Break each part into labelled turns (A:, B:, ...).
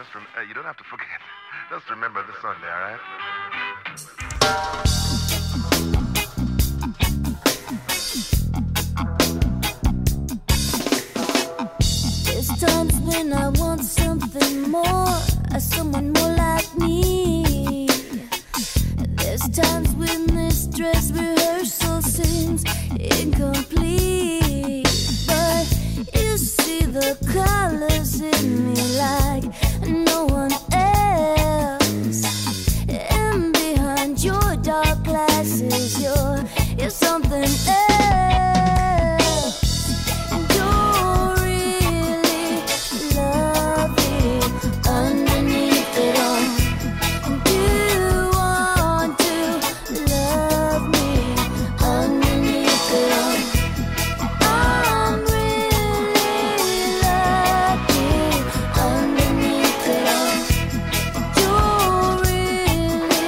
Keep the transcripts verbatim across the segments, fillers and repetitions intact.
A: just rem- hey, you don't have to forget. Just remember the Sunday, all right?
B: There's times when I want something more, someone more like me. There's times when this dress rehearsal seems incomplete, but you see the colors in me like no one else. And behind your dark glasses, you're, you're something else. And you're really lovely underneath it all. And you want to love me underneath it all. I'm really lucky underneath it all. You're really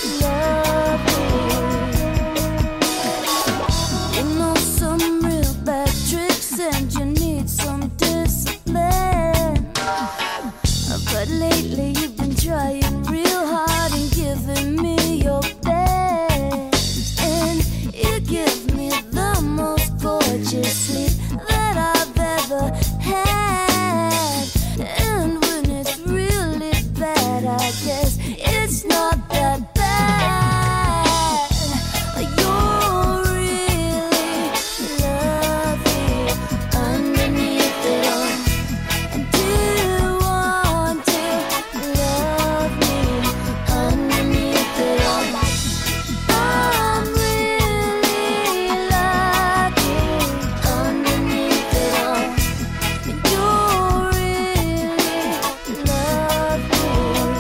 B: lovely. You know some real bad tricks and you need some discipline. But lately you've been trying real hard and giving me your best. And you give me the most gorgeous sleep that I've ever had. And when it's really bad, I guess it's not that bad. You're really lovely underneath it all. And you want to love me underneath it all. I'm really lucky underneath it all. And you're really lovely.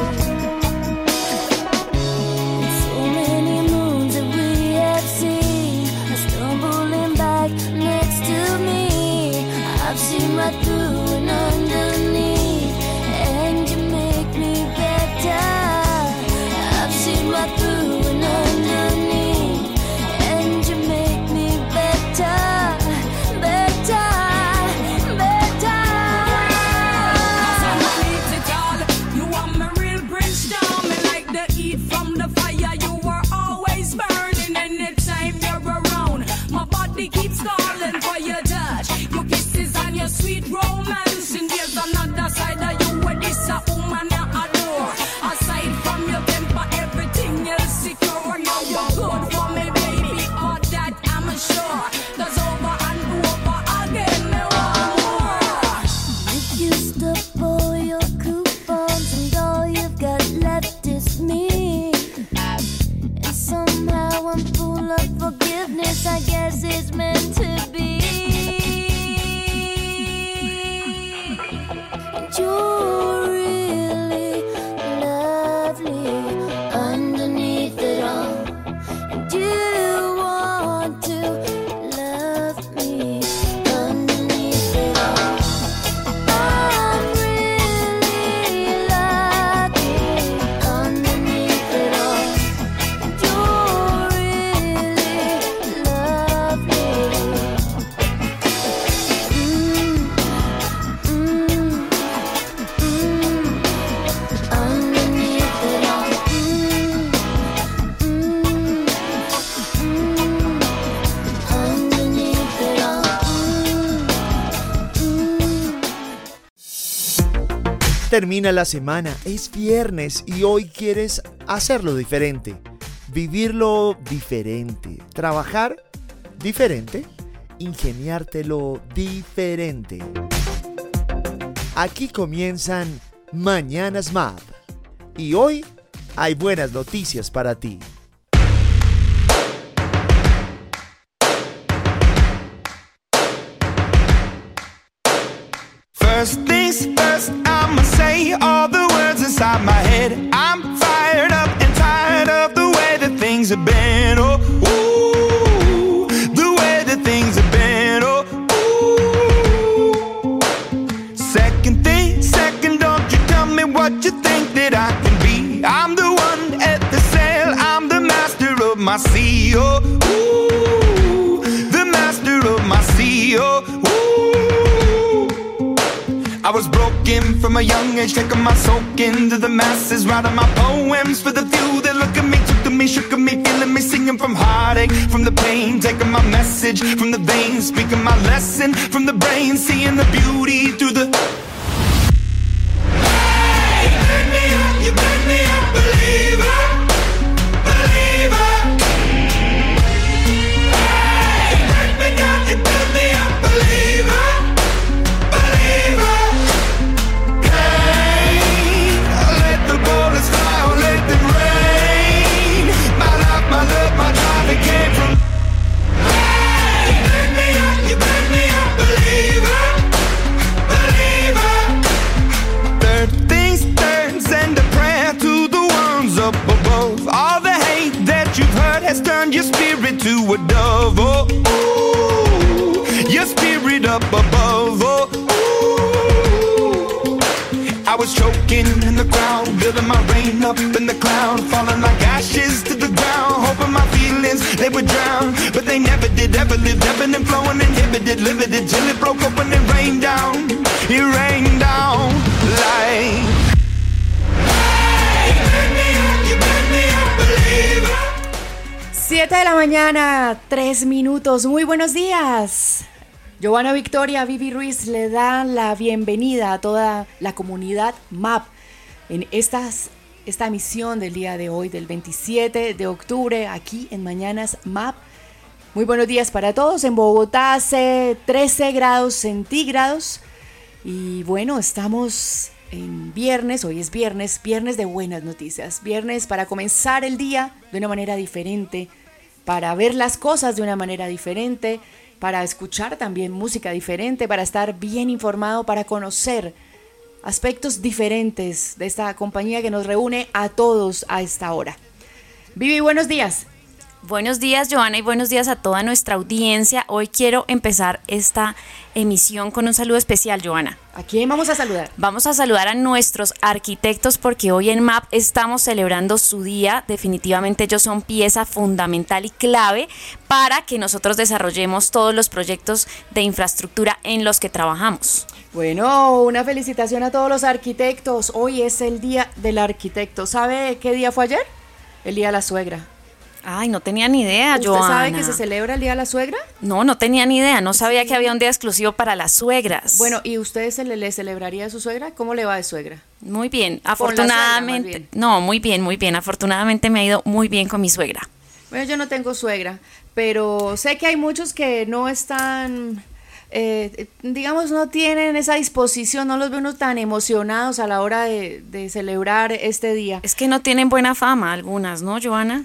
B: And so many moons that we have seen are stumbling back next to me. I've seen right through and underneath, and you make me better. I've seen right through and underneath, and you make me better, better, better.
C: You want me real brimstone, me like the heat from the fire. You are always burning anytime you're around. My body keeps calling for your touch, your kisses and your sweet romance. And there's another side of you where this a woman you adore. Aside from your temper, everything else secure. Now you're good for me, baby, all that I'm sure. 'Cause over and over again, me want more.
B: You've used up all your coupons and all you've got left is me. And somehow I'm full of forgiveness, I guess it's meant to be. And you're really lovely underneath it all. And you want to love me underneath it all. I'm really lucky underneath it all. And you're really lovely. Mm, mm, mm, underneath it all. Mm, mm, mm, underneath it all. Mm, mm.
D: Termina la semana, es viernes y hoy quieres hacerlo diferente, vivirlo diferente, trabajar diferente, ingeniártelo diferente. Aquí comienzan Mañanas M A B y hoy hay buenas noticias para ti.
E: First things first, I'ma say all the words inside my head. I'm fired up and tired of the way that things have been. Oh, ooh, the way that things have been. Oh, ooh. Second thing, second, don't you tell me what you think that I can be. I'm the one at the sail, I'm the master of my sea. Oh, ooh, the master of my sea. Oh, ooh. I was broke spoken from a young age, taking my soak into the masses, writing my poems for the few that look at me, took to me, shook at me, feeling me, singing from heartache, from the pain, taking my message from the veins, speaking my lesson from the brain, seeing the beauty through the. Hey, you burn me up, you burn me up, believer, believer. Hey, you burn me down, you burn me up, believer, believer. Hey, let the bullets fly or let them rain. My life, my love, my drive, it came from. Hey, you burn me up, you burn me up, believer, believer. Third things third, send a prayer to the ones up above. All the hate that you've heard has turned your spirit to a dove. Oh, ooh, your spirit up above. Oh, ooh. I was choking in the crowd, building my rain up in the cloud, falling like ashes to the ground, hoping my feelings they would drown, but they never did. Ever lived, ebbing and flowing, inhibited, limited, till it broke up when it rained down. It rained down like. Hey, you burn me up, you burn me up, believer.
F: siete de la mañana, tres minutos. Muy buenos días. Joana Victoria, Vivi Ruiz le da la bienvenida a toda la comunidad M A P en estas, esta emisión del día de hoy, del veintisiete de octubre, aquí en Mañanas M A P. Muy buenos días para todos. En Bogotá hace trece grados centígrados y bueno, estamos en viernes, hoy es viernes, viernes de buenas noticias, viernes para comenzar el día de una manera diferente, para ver las cosas de una manera diferente, para escuchar también música diferente, para estar bien informado, para conocer aspectos diferentes de esta compañía que nos reúne a todos a esta hora. Vivi, buenos días.
G: Buenos días, Joana, y buenos días a toda nuestra audiencia. Hoy quiero empezar esta emisión con un saludo especial, Joana.
F: ¿A quién vamos a saludar?
G: Vamos a saludar a nuestros arquitectos porque hoy en M A P estamos celebrando su día. Definitivamente ellos son pieza fundamental y clave para que nosotros desarrollemos todos los proyectos de infraestructura en los que trabajamos.
F: Bueno, una felicitación a todos los arquitectos. Hoy es el Día del Arquitecto. ¿Sabe qué día fue ayer? El Día de la Suegra.
G: Ay, no tenía ni idea,
F: ¿Usted
G: Joana.
F: sabe que se celebra el Día de la Suegra?
G: No, no tenía ni idea, no sabía sí. que había un día exclusivo para las suegras.
F: Bueno, ¿y usted se le, le celebraría a su suegra? ¿Cómo le va de suegra?
G: Muy bien, afortunadamente.
F: Suegra, bien.
G: No, muy bien, muy bien, afortunadamente me ha ido muy bien con mi suegra.
F: Bueno, yo no tengo suegra, pero sé que hay muchos que no están... Eh, digamos, no tienen esa disposición, no los ve uno tan emocionados a la hora de, de celebrar este día.
G: Es que no tienen buena fama algunas, ¿no, Joana?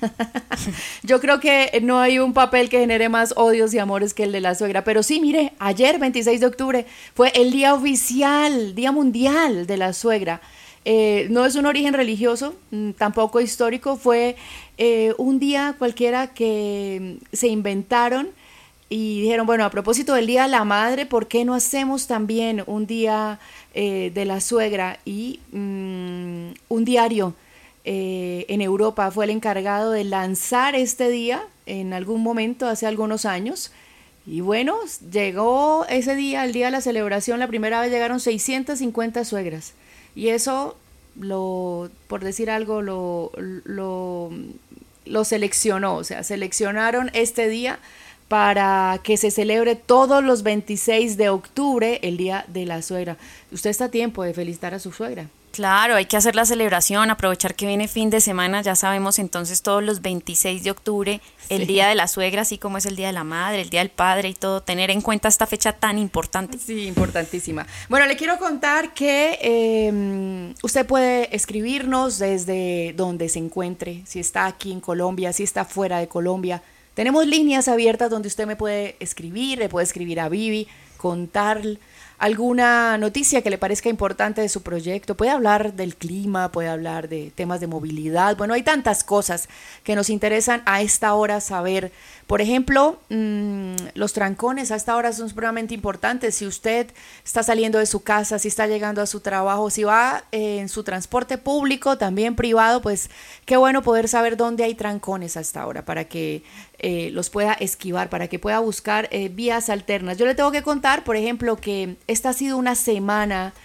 F: Yo creo que no hay un papel que genere más odios y amores que el de la suegra, pero sí, mire, ayer, veintiséis de octubre, fue el día oficial, Día Mundial de la Suegra. Eh, no es un origen religioso, tampoco histórico, fue eh, un día cualquiera que se inventaron y dijeron, bueno, a propósito del Día de la Madre, ¿por qué no hacemos también un día eh, de la suegra? Y mmm, un diario eh, en Europa fue el encargado de lanzar este día en algún momento, hace algunos años. Y bueno, llegó ese día, el día de la celebración, la primera vez llegaron seiscientas cincuenta suegras. Y eso, lo, por decir algo, lo, lo, lo seleccionó, o sea, seleccionaron este día para que se celebre todos los veintiséis de octubre, el Día de la Suegra. Usted está a tiempo de felicitar a su suegra.
G: Claro, hay que hacer la celebración, aprovechar que viene fin de semana, ya sabemos entonces todos los veintiséis de octubre, el sí. Día de la Suegra, así como es el Día de la Madre, el Día del Padre y todo, tener en cuenta esta fecha tan importante.
F: Sí, importantísima. Bueno, le quiero contar que eh, usted puede escribirnos desde donde se encuentre, si está aquí en Colombia, si está fuera de Colombia. Tenemos líneas abiertas donde usted me puede escribir, le puede escribir a Vivi, contar alguna noticia que le parezca importante de su proyecto, puede hablar del clima, puede hablar de temas de movilidad, bueno, hay tantas cosas que nos interesan a esta hora saber. Por ejemplo, mmm, los trancones a esta hora son supremamente importantes. Si usted está saliendo de su casa, si está llegando a su trabajo, si va eh, en su transporte público, también privado, pues qué bueno poder saber dónde hay trancones a esta hora para que eh, los pueda esquivar, para que pueda buscar eh, vías alternas. Yo le tengo que contar, por ejemplo, que esta ha sido una semana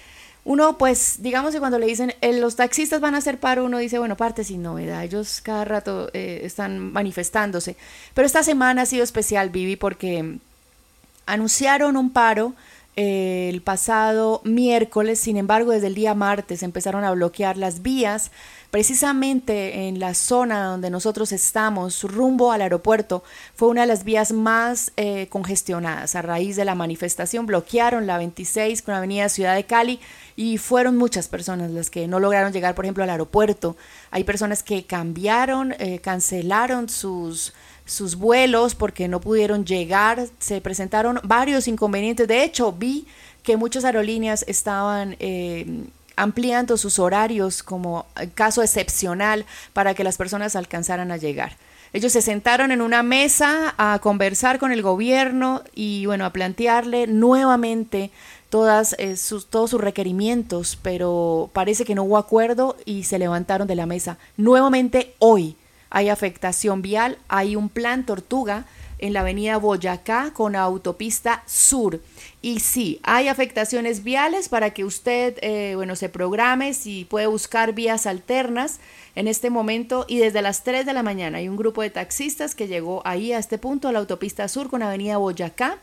F: uno pues digamos que cuando le dicen eh, los taxistas van a hacer paro, uno dice bueno, parte sin novedad, ellos cada rato eh, están manifestándose, pero esta semana ha sido especial, Vivi, porque anunciaron un paro eh, el pasado miércoles, sin embargo desde el día martes empezaron a bloquear las vías. Precisamente en la zona donde nosotros estamos, rumbo al aeropuerto, fue una de las vías más eh, congestionadas. A raíz de la manifestación bloquearon la veintiséis con la avenida Ciudad de Cali y fueron muchas personas las que no lograron llegar, por ejemplo, al aeropuerto. Hay personas que cambiaron, eh, cancelaron sus, sus vuelos porque no pudieron llegar. Se presentaron varios inconvenientes. De hecho, vi que muchas aerolíneas estaban Eh, ampliando sus horarios como caso excepcional para que las personas alcanzaran a llegar. Ellos se sentaron en una mesa a conversar con el gobierno y bueno, a plantearle nuevamente todas, eh, sus, todos sus requerimientos, pero parece que no hubo acuerdo y se levantaron de la mesa. Nuevamente hoy hay afectación vial, hay un plan Tortuga en la avenida Boyacá con autopista sur. Y sí, hay afectaciones viales para que usted, eh, bueno, se programe si puede buscar vías alternas en este momento. Y desde las tres de la mañana hay un grupo de taxistas que llegó ahí a este punto, a la autopista sur con avenida Boyacá.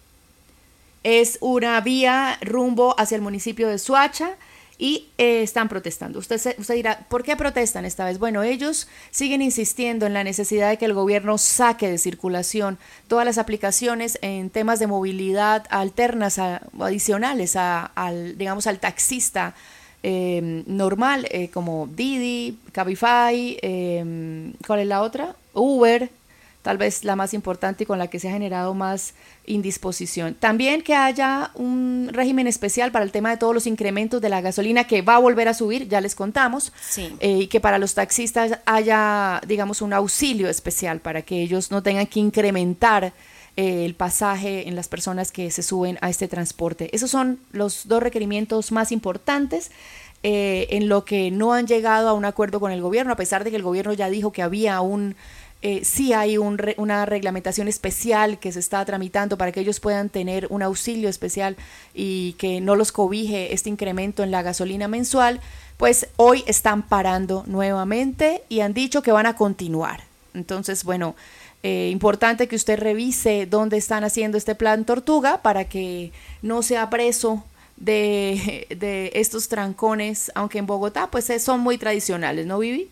F: Es una vía rumbo hacia el municipio de Soacha. Y eh, están protestando. Usted, se, usted dirá, ¿por qué protestan esta vez? Bueno, ellos siguen insistiendo en la necesidad de que el gobierno saque de circulación todas las aplicaciones en temas de movilidad alternas, a, adicionales a, al, digamos, al taxista eh, normal, eh, como Didi, Cabify, eh, ¿cuál es la otra? Uber, tal vez la más importante y con la que se ha generado más indisposición. También que haya un régimen especial para el tema de todos los incrementos de la gasolina que va a volver a subir, ya les contamos,
G: sí.
F: eh, y que para los taxistas haya, digamos, un auxilio especial para que ellos no tengan que incrementar eh, el pasaje en las personas que se suben a este transporte. Esos son los dos requerimientos más importantes. Eh, en lo que no han llegado a un acuerdo con el gobierno, a pesar de que el gobierno ya dijo que había un Eh, sí hay un re, una reglamentación especial que se está tramitando para que ellos puedan tener un auxilio especial y que no los cobije este incremento en la gasolina mensual, pues hoy están parando nuevamente y han dicho que van a continuar. Entonces, bueno, eh, importante que usted revise dónde están haciendo este plan Tortuga para que no sea preso de, de estos trancones, aunque en Bogotá pues son muy tradicionales, ¿no, Vivi?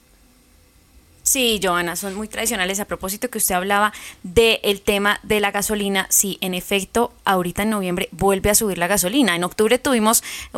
G: Sí, Johanna, son muy tradicionales. A propósito que usted hablaba del tema de la gasolina, sí, en efecto, ahorita en noviembre vuelve a subir la gasolina. En octubre tuvimos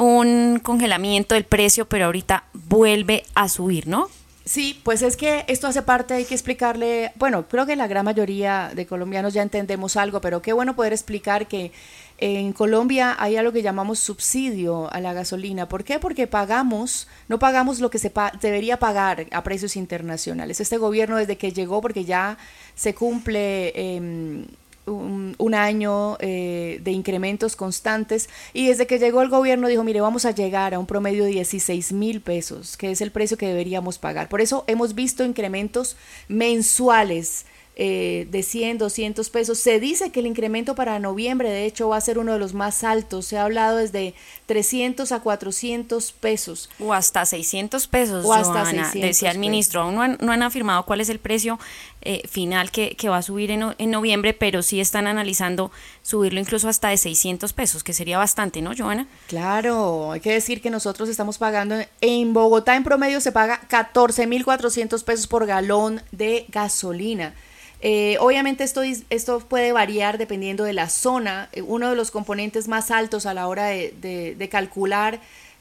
G: un congelamiento del precio, pero ahorita vuelve a subir, ¿no?
F: Sí, pues es que esto hace parte, hay que explicarle, bueno, creo que la gran mayoría de colombianos ya entendemos algo, pero qué bueno poder explicar que en Colombia hay algo que llamamos subsidio a la gasolina. ¿Por qué? Porque pagamos, no pagamos lo que se pa- debería pagar a precios internacionales. Este gobierno desde que llegó, porque ya se cumple eh, un, un año eh, de incrementos constantes, y desde que llegó el gobierno dijo, mire, vamos a llegar a un promedio de dieciséis mil pesos, que es el precio que deberíamos pagar. Por eso hemos visto incrementos mensuales Eh, de cien, doscientos pesos. Se dice que el incremento para noviembre, de hecho, va a ser uno de los más altos. Se ha hablado desde trescientos a cuatrocientos pesos.
G: O hasta seiscientos pesos,
F: o hasta
G: Johanna,
F: seiscientos
G: decía el ministro. Aún no han, no han afirmado cuál es el precio eh, final que, que va a subir en, en noviembre, pero sí están analizando subirlo incluso hasta de seiscientos pesos, que sería bastante, ¿no, Johanna?
F: Claro, hay que decir que nosotros estamos pagando, en Bogotá en promedio se paga catorce mil cuatrocientos pesos por galón de gasolina. Eh, obviamente esto, esto puede variar dependiendo de la zona. Uno de los componentes más altos a la hora de, de, de calcular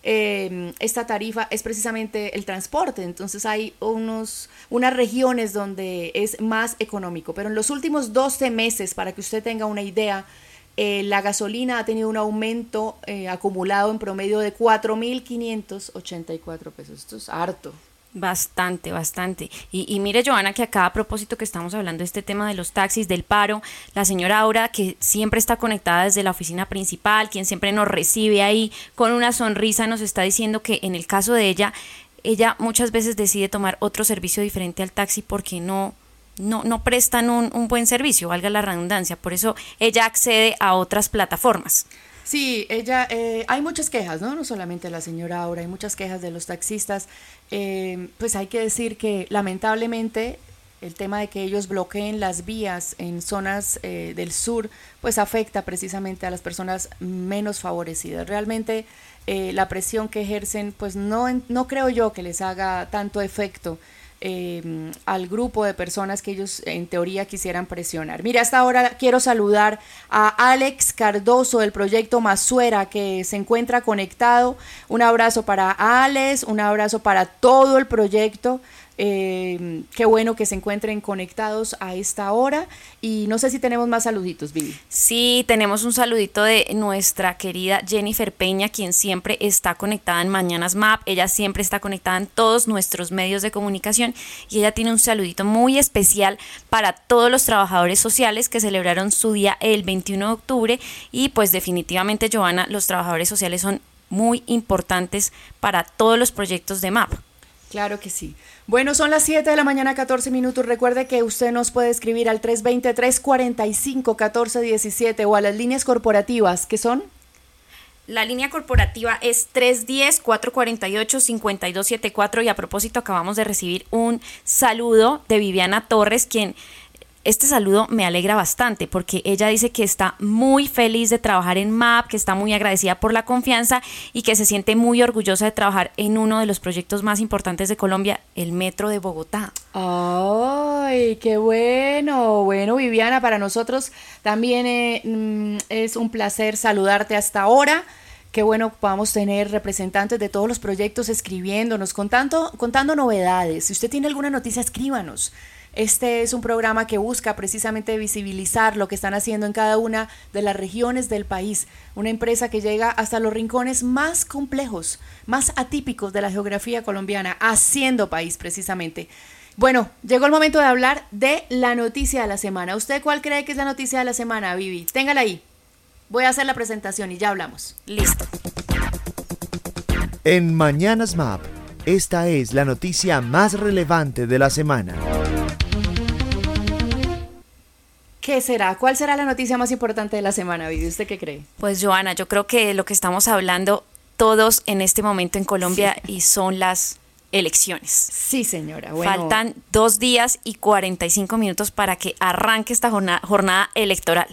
F: eh, esta tarifa es precisamente el transporte. Entonces hay unos, unas regiones donde es más económico, pero en los últimos doce meses, para que usted tenga una idea, eh, la gasolina ha tenido un aumento eh, acumulado en promedio de cuatro mil quinientos ochenta y cuatro pesos. Esto es harto.
G: Bastante, bastante. Y, y mire, Johanna, que acá a propósito que estamos hablando de este tema de los taxis, del paro, la señora Aura, que siempre está conectada desde la oficina principal, quien siempre nos recibe ahí con una sonrisa, nos está diciendo que en el caso de ella, ella muchas veces decide tomar otro servicio diferente al taxi porque no, no, no prestan un, un buen servicio, valga la redundancia. Por eso ella accede a otras plataformas.
F: Sí, ella, eh, hay muchas quejas, ¿no? No solamente la señora Aura, hay muchas quejas de los taxistas. Eh, pues hay que decir que lamentablemente el tema de que ellos bloqueen las vías en zonas eh, del sur, pues afecta precisamente a las personas menos favorecidas. Realmente eh, la presión que ejercen, pues no, no creo yo que les haga tanto efecto Eh, al grupo de personas que ellos en teoría quisieran presionar. Mira, hasta ahora quiero saludar a Alex Cardoso del proyecto Masuera, que se encuentra conectado. Un abrazo para Alex, un abrazo para todo el proyecto. Eh, qué bueno que se encuentren conectados a esta hora. Y no sé si tenemos más saluditos, Vivi.
G: Sí, tenemos un saludito de nuestra querida Jennifer Peña, quien siempre está conectada en Mañanas M A P. Ella siempre está conectada en todos nuestros medios de comunicación y ella tiene un saludito muy especial para todos los trabajadores sociales que celebraron su día el veintiuno de octubre. Y pues definitivamente, Johanna, los trabajadores sociales son muy importantes para todos los proyectos de M A P.
F: Claro que sí. Bueno, son las siete de la mañana, catorce minutos. Recuerde que usted nos puede escribir al tres veinte, tres cuarenta y cinco, catorce diecisiete o a las líneas corporativas, ¿qué son?
G: La línea corporativa es tres uno cero, cuatro cuatro ocho, cinco dos siete cuatro y a propósito acabamos de recibir un saludo de Viviana Torres, quien... Este saludo me alegra bastante porque ella dice que está muy feliz de trabajar en M A P, que está muy agradecida por la confianza y que se siente muy orgullosa de trabajar en uno de los proyectos más importantes de Colombia, el Metro de Bogotá.
F: ¡Ay, qué bueno! Bueno, Viviana, para nosotros también eh, es un placer saludarte hasta ahora. Qué bueno que podamos tener representantes de todos los proyectos escribiéndonos, contando, contando novedades. Si usted tiene alguna noticia, escríbanos. Este es un programa que busca precisamente visibilizar lo que están haciendo en cada una de las regiones del país. Una empresa que llega hasta los rincones más complejos, más atípicos de la geografía colombiana, haciendo país precisamente. Bueno, llegó el momento de hablar de la noticia de la semana. ¿Usted cuál cree que es la noticia de la semana, Vivi? Téngala ahí. Voy a hacer la presentación y ya hablamos.
G: Listo.
D: En Mañanas M A P, esta es la noticia más relevante de la semana.
F: ¿Qué será? ¿Cuál será la noticia más importante de la semana, Vivi? ¿Usted qué cree?
G: Pues, Johanna, yo creo que lo que estamos hablando todos en este momento en Colombia sí. y son las elecciones.
F: Sí, señora. Bueno.
G: Faltan dos días y cuarenta y cinco minutos para que arranque esta jornada, jornada electoral.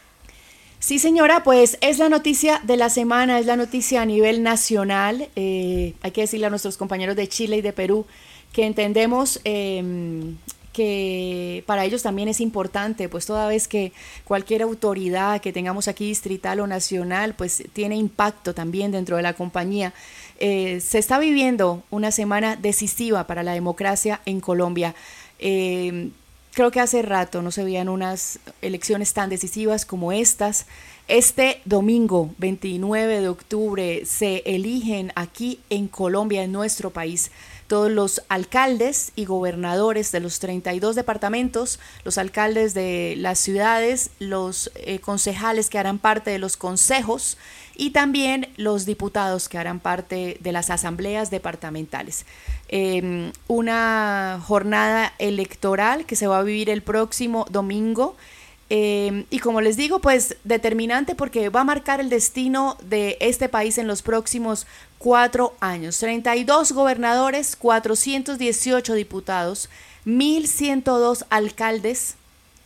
F: Sí, señora, pues es la noticia de la semana, es la noticia a nivel nacional. Eh, hay que decirle a nuestros compañeros de Chile y de Perú que entendemos... Eh, que para ellos también es importante, pues toda vez que cualquier autoridad que tengamos aquí, distrital o nacional, pues tiene impacto también dentro de la compañía. Eh, se está viviendo una semana decisiva para la democracia en Colombia. Eh, creo que hace rato no se veían unas elecciones tan decisivas como estas. Este domingo, veintinueve de octubre, se eligen aquí en Colombia, en nuestro país, todos los alcaldes y gobernadores de los treinta y dos departamentos, los alcaldes de las ciudades, los eh, concejales que harán parte de los consejos y también los diputados que harán parte de las asambleas departamentales. Eh, una jornada electoral que se va a vivir el próximo domingo. Eh, y como les digo, pues determinante porque va a marcar el destino de este país en los próximos cuatro años. treinta y dos gobernadores, cuatrocientos dieciocho diputados, mil ciento dos alcaldes,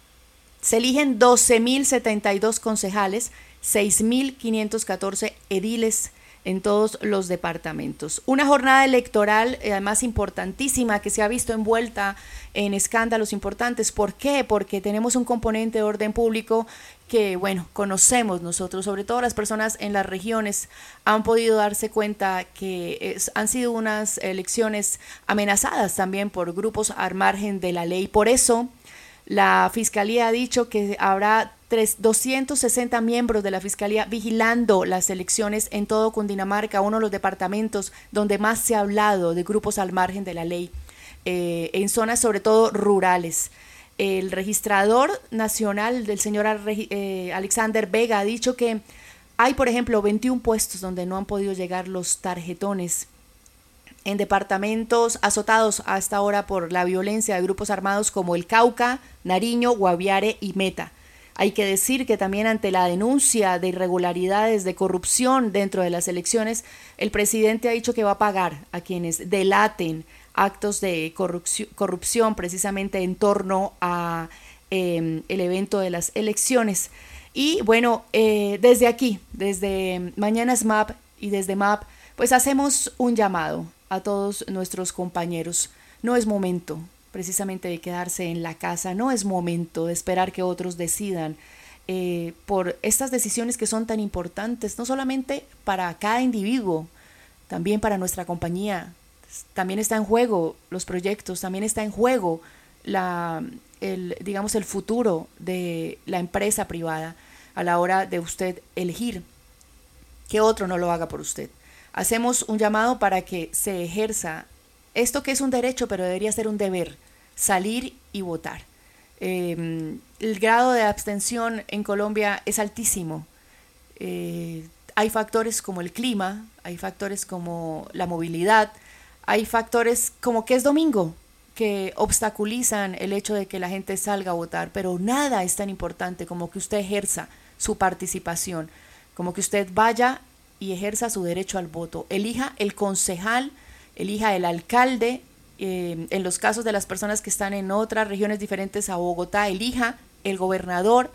F: se eligen doce mil setenta y dos concejales, seis mil quinientos catorce ediles en todos los departamentos. Una jornada electoral eh, además importantísima que se ha visto envuelta en escándalos importantes. ¿Por qué? Porque tenemos un componente de orden público que, bueno, conocemos nosotros, sobre todo las personas en las regiones han podido darse cuenta que es, han sido unas elecciones amenazadas también por grupos al margen de la ley. Por eso la Fiscalía ha dicho que habrá doscientos sesenta miembros de la Fiscalía vigilando las elecciones en todo Cundinamarca, uno de los departamentos donde más se ha hablado de grupos al margen de la ley, eh, en zonas sobre todo rurales. El registrador nacional del señor eh, Alexander Vega ha dicho que hay, por ejemplo, veintiún puestos donde no han podido llegar los tarjetones en departamentos azotados hasta ahora por la violencia de grupos armados como el Cauca, Nariño, Guaviare y Meta. Hay que decir que también ante la denuncia de irregularidades, de corrupción dentro de las elecciones, el presidente ha dicho que va a pagar a quienes delaten actos de corrupción, corrupción precisamente en torno a eh, el evento de las elecciones. Y bueno, eh, desde aquí, desde Mañanas M A P y desde M A P, pues hacemos un llamado a todos nuestros compañeros. No es momento precisamente de quedarse en la casa, no es momento de esperar que otros decidan eh, por estas decisiones que son tan importantes, no solamente para cada individuo, también para nuestra compañía. También está en juego los proyectos, también está en juego la, el, digamos, el futuro de la empresa privada a la hora de usted elegir que otro no lo haga por usted. Hacemos un llamado para que se ejerza esto que es un derecho, pero debería ser un deber, salir y votar. Eh, el grado de abstención en Colombia es altísimo. Eh, hay factores como el clima, hay factores como la movilidad, hay factores como que es domingo, que obstaculizan el hecho de que la gente salga a votar, pero nada es tan importante como que usted ejerza su participación, como que usted vaya y ejerza su derecho al voto, elija el concejal, elija el alcalde, eh, en los casos de las personas que están en otras regiones diferentes a Bogotá, elija el gobernador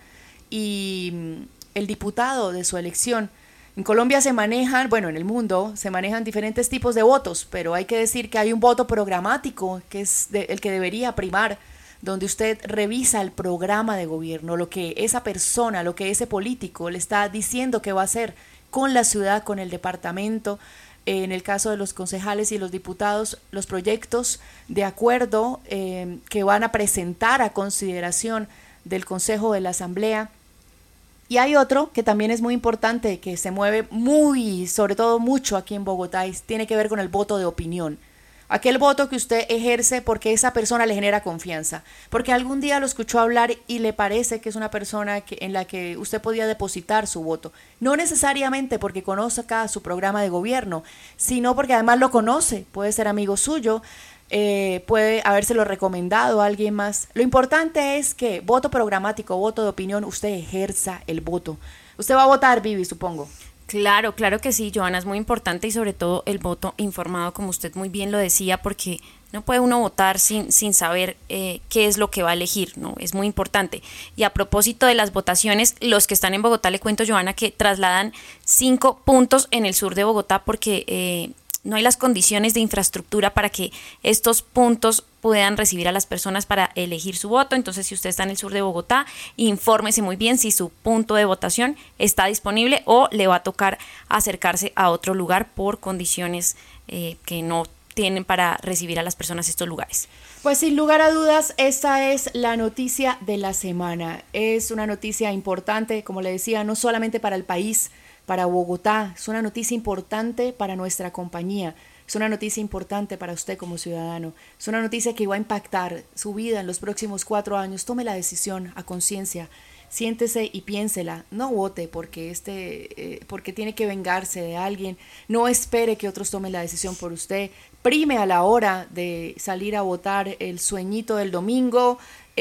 F: y mm, el diputado de su elección. En Colombia se manejan, bueno, en el mundo se manejan diferentes tipos de votos, pero hay que decir que hay un voto programático, que es de, el que debería primar, donde usted revisa el programa de gobierno, lo que esa persona, lo que ese político le está diciendo que va a hacer con la ciudad, con el departamento. En el caso de los concejales y los diputados, los proyectos de acuerdo eh, que van a presentar a consideración del Consejo de la Asamblea. Y hay otro que también es muy importante, que se mueve muy, sobre todo mucho aquí en Bogotá, y tiene que ver con el voto de opinión. Aquel voto que usted ejerce porque esa persona le genera confianza, porque algún día lo escuchó hablar y le parece que es una persona que, en la que usted podía depositar su voto. No necesariamente porque conozca su programa de gobierno, sino porque además lo conoce, puede ser amigo suyo, eh, puede habérselo recomendado a alguien más. Lo importante es que voto programático, voto de opinión, usted ejerza el voto. Usted va a votar, Vivi, supongo.
G: Claro, claro que sí, Joana, es muy importante y sobre todo el voto informado, como usted muy bien lo decía, porque no puede uno votar sin, sin saber eh, qué es lo que va a elegir, ¿no? Es muy importante. Y a propósito de las votaciones, los que están en Bogotá, le cuento, Joana, que trasladan cinco puntos en el sur de Bogotá porque eh, no hay las condiciones de infraestructura para que estos puntos puedan recibir a las personas para elegir su voto. Entonces, si usted está en el sur de Bogotá, infórmese muy bien si su punto de votación está disponible o le va a tocar acercarse a otro lugar por condiciones eh, que no tienen para recibir a las personas estos lugares.
F: Pues sin lugar a dudas, esta es la noticia de la semana. Es una noticia importante, como le decía, no solamente para el país, para Bogotá, es una noticia importante para nuestra compañía. Es una noticia importante para usted como ciudadano. Es una noticia que va a impactar su vida en los próximos cuatro años. Tome la decisión a conciencia. Siéntese y piénsela. No vote porque, este, eh, porque tiene que vengarse de alguien. No espere que otros tomen la decisión por usted. Prime a la hora de salir a votar el sueñito del domingo,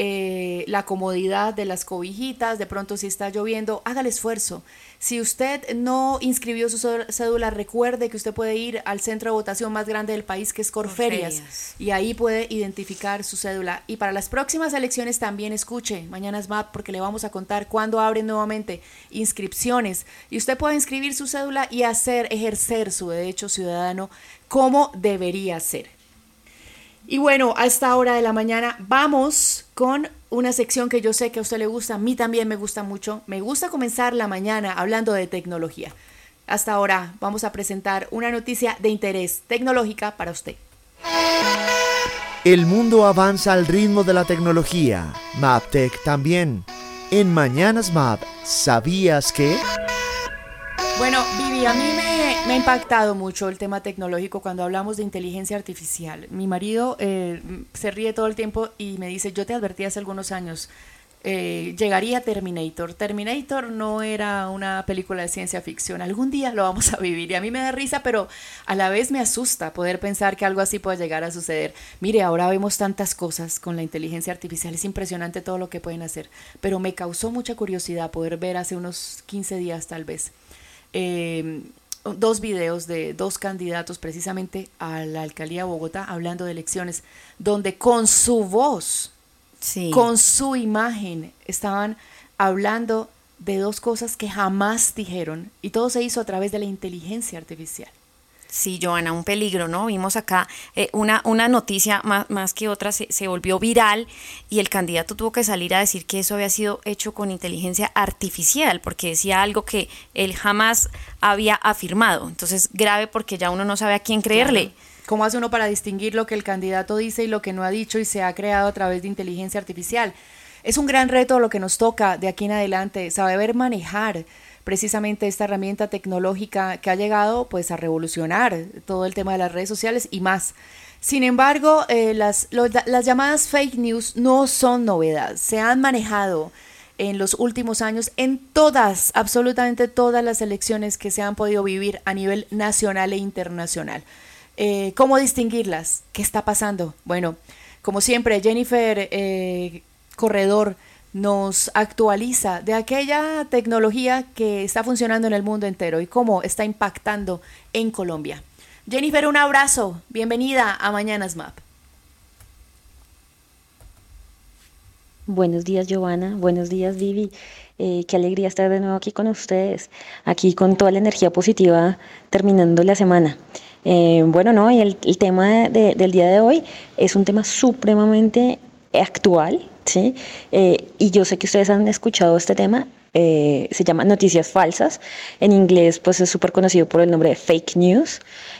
F: eh, la comodidad de las cobijitas. De pronto, si está lloviendo, haga el esfuerzo. Si usted no inscribió su cédula, recuerde que usted puede ir al centro de votación más grande del país, que es Corferias, Corferias. Y ahí puede identificar su cédula. Y para las próximas elecciones también escuche Mañanas M A P, porque le vamos a contar cuándo abren nuevamente inscripciones. Y usted puede inscribir su cédula y hacer, ejercer su derecho ciudadano como debería ser. Y bueno, a esta hora de la mañana vamos con una sección que yo sé que a usted le gusta, a mí también me gusta mucho. Me gusta comenzar la mañana hablando de tecnología. Hasta ahora vamos a presentar una noticia de interés tecnológica para usted.
D: El mundo avanza al ritmo de la tecnología. Maptec también. En Mañanas M A P, ¿sabías que?
F: Bueno, Vivi, a mí me, me ha impactado mucho el tema tecnológico cuando hablamos de inteligencia artificial. Mi marido eh, se ríe todo el tiempo y me dice, yo te advertí hace algunos años, eh, llegaría Terminator. Terminator no era una película de ciencia ficción, algún día lo vamos a vivir y a mí me da risa, pero a la vez me asusta poder pensar que algo así puede llegar a suceder. Mire, ahora vemos tantas cosas con la inteligencia artificial, es impresionante todo lo que pueden hacer, pero me causó mucha curiosidad poder ver hace unos quince días tal vez eh, dos videos de dos candidatos precisamente a la alcaldía de Bogotá hablando de elecciones, donde con su voz, sí, con su imagen, estaban hablando de dos cosas que jamás dijeron, y todo se hizo a través de la inteligencia artificial.
G: Sí, Joana, un peligro, ¿no? Vimos acá eh, una, una noticia más, más que otra se, se volvió viral y el candidato tuvo que salir a decir que eso había sido hecho con inteligencia artificial porque decía algo que él jamás había afirmado. Entonces, grave porque ya uno no sabe a quién creerle.
F: Claro. ¿Cómo hace uno para distinguir lo que el candidato dice y lo que no ha dicho y se ha creado a través de inteligencia artificial? Es un gran reto lo que nos toca de aquí en adelante, saber manejar precisamente esta herramienta tecnológica que ha llegado pues a revolucionar todo el tema de las redes sociales y más. Sin embargo, eh, las, los, las llamadas fake news no son novedad, se han manejado en los últimos años en todas, absolutamente todas las elecciones que se han podido vivir a nivel nacional e internacional. Eh, ¿Cómo distinguirlas? ¿Qué está pasando? Bueno, como siempre, Jennifer eh, Corredor nos actualiza de aquella tecnología que está funcionando en el mundo entero y cómo está impactando en Colombia. Jennifer, un abrazo. Bienvenida a Mañanas Map.
H: Buenos días, Giovanna. Buenos días, Vivi. Eh, qué alegría estar de nuevo aquí con ustedes, aquí con toda la energía positiva terminando la semana. Eh, bueno, no, y el, el tema de, de, del día de hoy es un tema supremamente actual, ¿sí? Eh, y yo sé que ustedes han escuchado este tema, eh, se llama noticias falsas, en inglés pues es súper conocido por el nombre de fake news,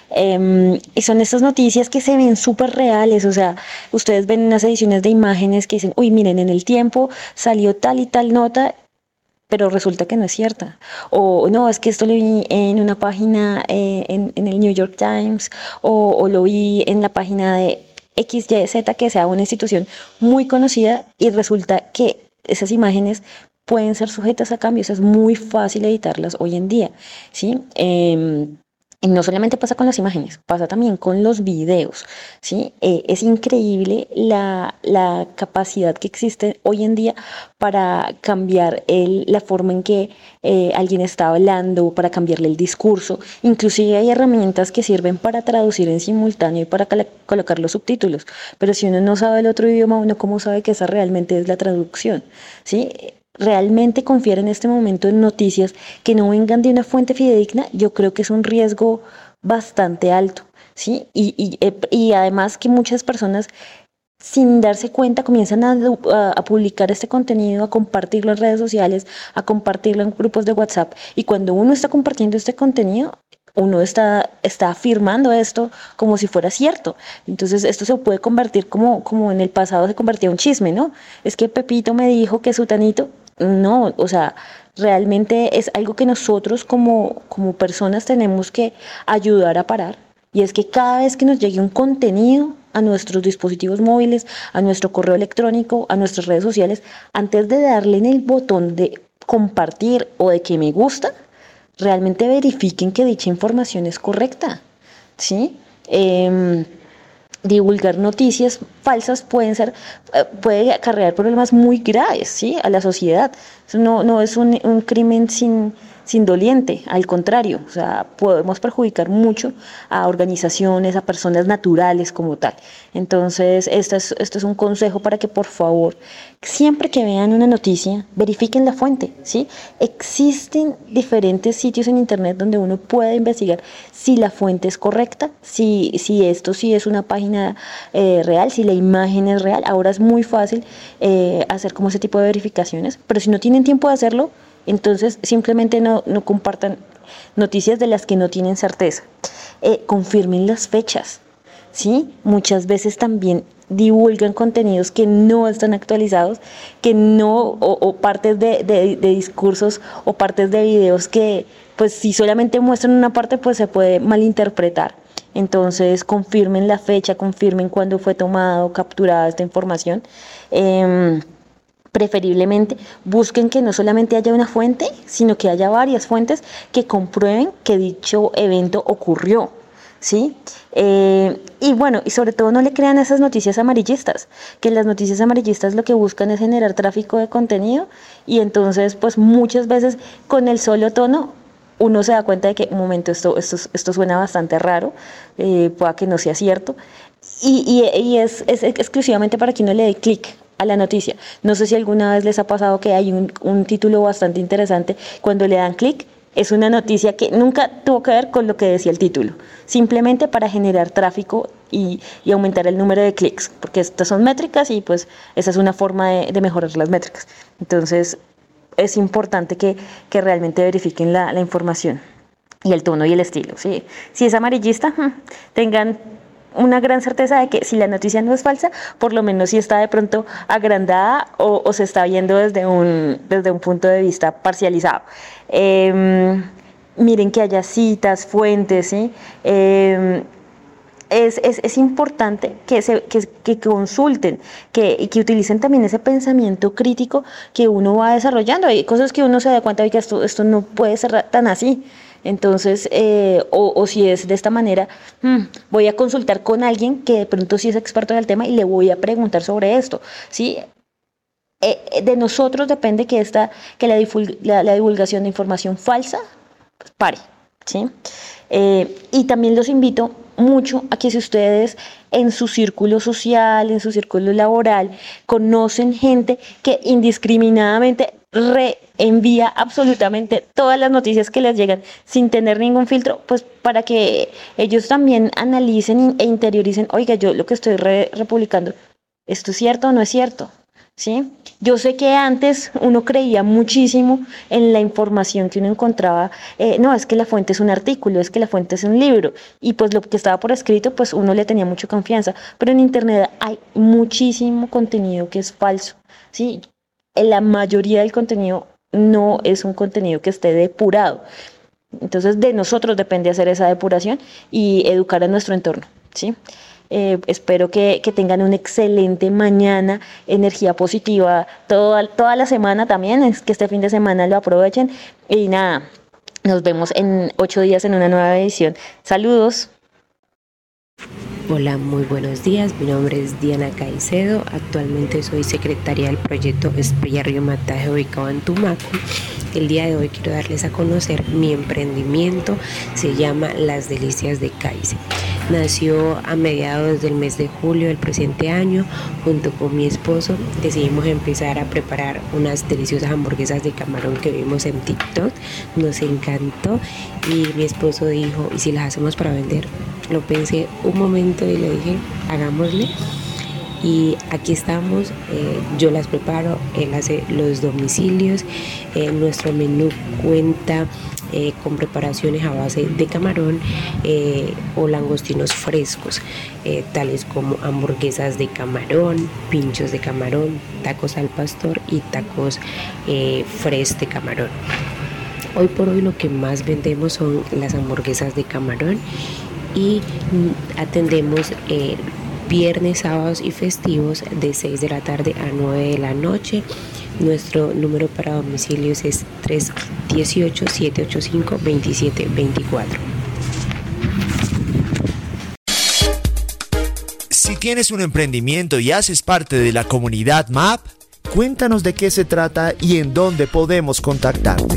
H: eh, y son estas noticias que se ven súper reales, o sea, ustedes ven unas ediciones de imágenes que dicen, uy, miren, en el Tiempo salió tal y tal nota, pero resulta que no es cierta, o no, es que esto lo vi en una página eh, en, en el New York Times, o, o lo vi en la página de X Y Z, que sea una institución muy conocida, y resulta que esas imágenes pueden ser sujetas a cambios, es muy fácil editarlas hoy en día, ¿sí? Eh, y no solamente pasa con las imágenes, pasa también con los videos, ¿sí? Eh, es increíble la, la capacidad que existe hoy en día para cambiar el, la forma en que eh, alguien está hablando, para cambiarle el discurso. Inclusive hay herramientas que sirven para traducir en simultáneo y para col- colocar los subtítulos. Pero si uno no sabe el otro idioma, uno cómo sabe que esa realmente es la traducción, ¿sí? Realmente confiar en este momento en noticias que no vengan de una fuente fidedigna, yo creo que es un riesgo bastante alto, ¿sí? Y, y, y además que muchas personas sin darse cuenta comienzan a, a, a publicar este contenido, a compartirlo en redes sociales, a compartirlo en grupos de WhatsApp, y cuando uno está compartiendo este contenido, uno está, está afirmando esto como si fuera cierto. Entonces esto se puede convertir como, como en el pasado se convertía en un chisme, ¿no? Es que Pepito me dijo que Sutanito. No, o sea, realmente es algo que nosotros como, como personas tenemos que ayudar a parar. Y es que cada vez que nos llegue un contenido a nuestros dispositivos móviles, a nuestro correo electrónico, a nuestras redes sociales, antes de darle en el botón de compartir o de que me gusta, realmente verifiquen que dicha información es correcta, ¿sí? Eh, divulgar noticias falsas pueden ser, puede acarrear problemas muy graves, ¿sí? A la sociedad. Eso no, no es un, un crimen sin, sin doliente, al contrario, o sea, podemos perjudicar mucho a organizaciones, a personas naturales como tal. Entonces, esto es, esto es un consejo para que, por favor, siempre que vean una noticia, verifiquen la fuente, ¿sí? Existen diferentes sitios en internet donde uno puede investigar si la fuente es correcta, si, si esto sí es una página eh, real, si la imagen es real. Ahora es muy fácil eh, hacer como ese tipo de verificaciones, pero si no tienen tiempo de hacerlo, entonces simplemente no, no compartan noticias de las que no tienen certeza. Eh, confirmen las fechas, ¿sí? Muchas veces también divulgan contenidos que no están actualizados, que no, o, o partes de, de, de discursos o partes de videos que, pues, si solamente muestran una parte, pues se puede malinterpretar. Entonces, confirmen la fecha, confirmen cuándo fue tomada o capturada esta información. Eh, Preferiblemente busquen que no solamente haya una fuente, sino que haya varias fuentes que comprueben que dicho evento ocurrió, ¿sí? Eh, y bueno, y sobre todo no le crean esas noticias amarillistas, que las noticias amarillistas lo que buscan es generar tráfico de contenido, y entonces pues muchas veces con el solo tono uno se da cuenta de que un momento esto, esto, esto suena bastante raro, eh, pueda que no sea cierto, y, y, y es, es exclusivamente para que uno le dé clic a la noticia. No sé si alguna vez les ha pasado que hay un, un título bastante interesante, cuando le dan clic es una noticia que nunca tuvo que ver con lo que decía el título, simplemente para generar tráfico y, y aumentar el número de clics, porque estas son métricas y pues esa es una forma de, de mejorar las métricas. Entonces es importante que, que realmente verifiquen la, la información y el tono y el estilo, ¿sí? Si es amarillista, tengan una gran certeza de que si la noticia no es falsa, por lo menos si está de pronto agrandada o, o se está viendo desde un, desde un punto de vista parcializado. Eh, miren que haya citas, fuentes, ¿sí? Eh, es, es, es importante que, se, que, que consulten, que, y que utilicen también ese pensamiento crítico que uno va desarrollando. Hay cosas que uno se da cuenta de que esto, esto no puede ser tan así. Entonces, eh, o, o si es de esta manera, hmm, voy a consultar con alguien que de pronto sí es experto en el tema y le voy a preguntar sobre esto, ¿sí? Eh, de nosotros depende que, esta, que la, divulg- la, la divulgación de información falsa pues, pare, ¿sí? Eh, y también los invito mucho a que si ustedes en su círculo social, en su círculo laboral, conocen gente que indiscriminadamente reenvía absolutamente todas las noticias que les llegan sin tener ningún filtro, pues para que ellos también analicen e interioricen, oiga, yo lo que estoy re- republicando, ¿esto es cierto o no es cierto? ¿Sí? Yo sé que antes uno creía muchísimo en la información que uno encontraba, eh, no, es que la fuente es un artículo, es que la fuente es un libro, y pues lo que estaba por escrito, pues uno le tenía mucha confianza, pero en internet hay muchísimo contenido que es falso, ¿sí? La mayoría del contenido no es un contenido que esté depurado, entonces de nosotros depende hacer esa depuración y educar a nuestro entorno, ¿sí? Eh, espero que, que tengan una excelente mañana, energía positiva toda, toda la semana también, es que este fin de semana lo aprovechen y nada, nos vemos en ocho días en una nueva edición. Saludos.
I: Hola, muy buenos días. Mi nombre es Diana Caicedo. Actualmente soy secretaria del proyecto Esprilla Río Mataje ubicado en Tumaco. El día de hoy quiero darles a conocer mi emprendimiento. Se llama Las Delicias de Caice. Nació a mediados del mes de julio del presente año. Junto con mi esposo decidimos empezar a preparar unas deliciosas hamburguesas de camarón que vimos en TikTok. Nos encantó y mi esposo dijo, ¿y si las hacemos para vender? Lo pensé un momento y le dije, hagámosle. Y aquí estamos, eh, yo las preparo, él hace los domicilios. Eh, nuestro menú cuenta eh, con preparaciones a base de camarón eh, o langostinos frescos, eh, tales como hamburguesas de camarón, pinchos de camarón, tacos al pastor y tacos eh, fresh de camarón. Hoy por hoy lo que más vendemos son las hamburguesas de camarón y atendemos eh, viernes, sábados y festivos de seis de la tarde a nueve de la noche. Nuestro número para domicilios es tres uno ocho, siete ocho cinco, dos siete dos cuatro.
D: Si tienes un emprendimiento y haces parte de la comunidad M A P, cuéntanos de qué se trata y en dónde podemos contactarte.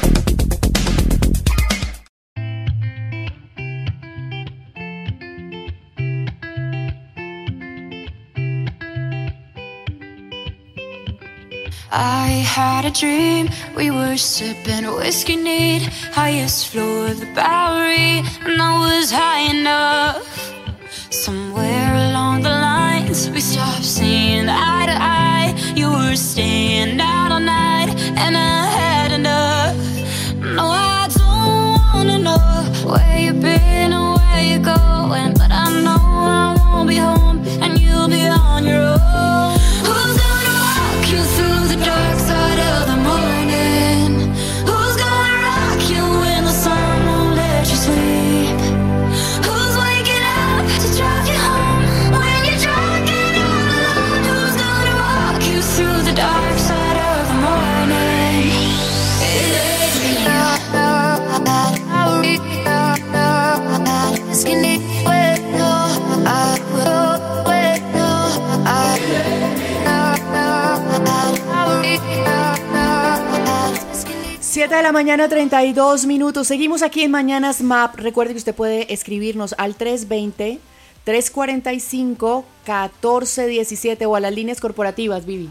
B: I had a dream, we were sipping whiskey neat, highest floor of the Bowery, and I was high enough. Somewhere along the lines, we stopped seeing eye to eye. You were staying out all night, and I had enough. No, I don't wanna know where you've been or where you're going, but I know I won't be home, and you'll be on your own. Who's gonna walk you through the dark side of the morning? Who's gonna rock you when the sun won't let you sleep? Who's waking
F: siete de la mañana, treinta y dos minutos. Seguimos aquí en Mañanas M A P. Recuerde que usted puede escribirnos al tres veinte, tres cuarenta y cinco, catorce diecisiete o a las líneas corporativas, Vivi.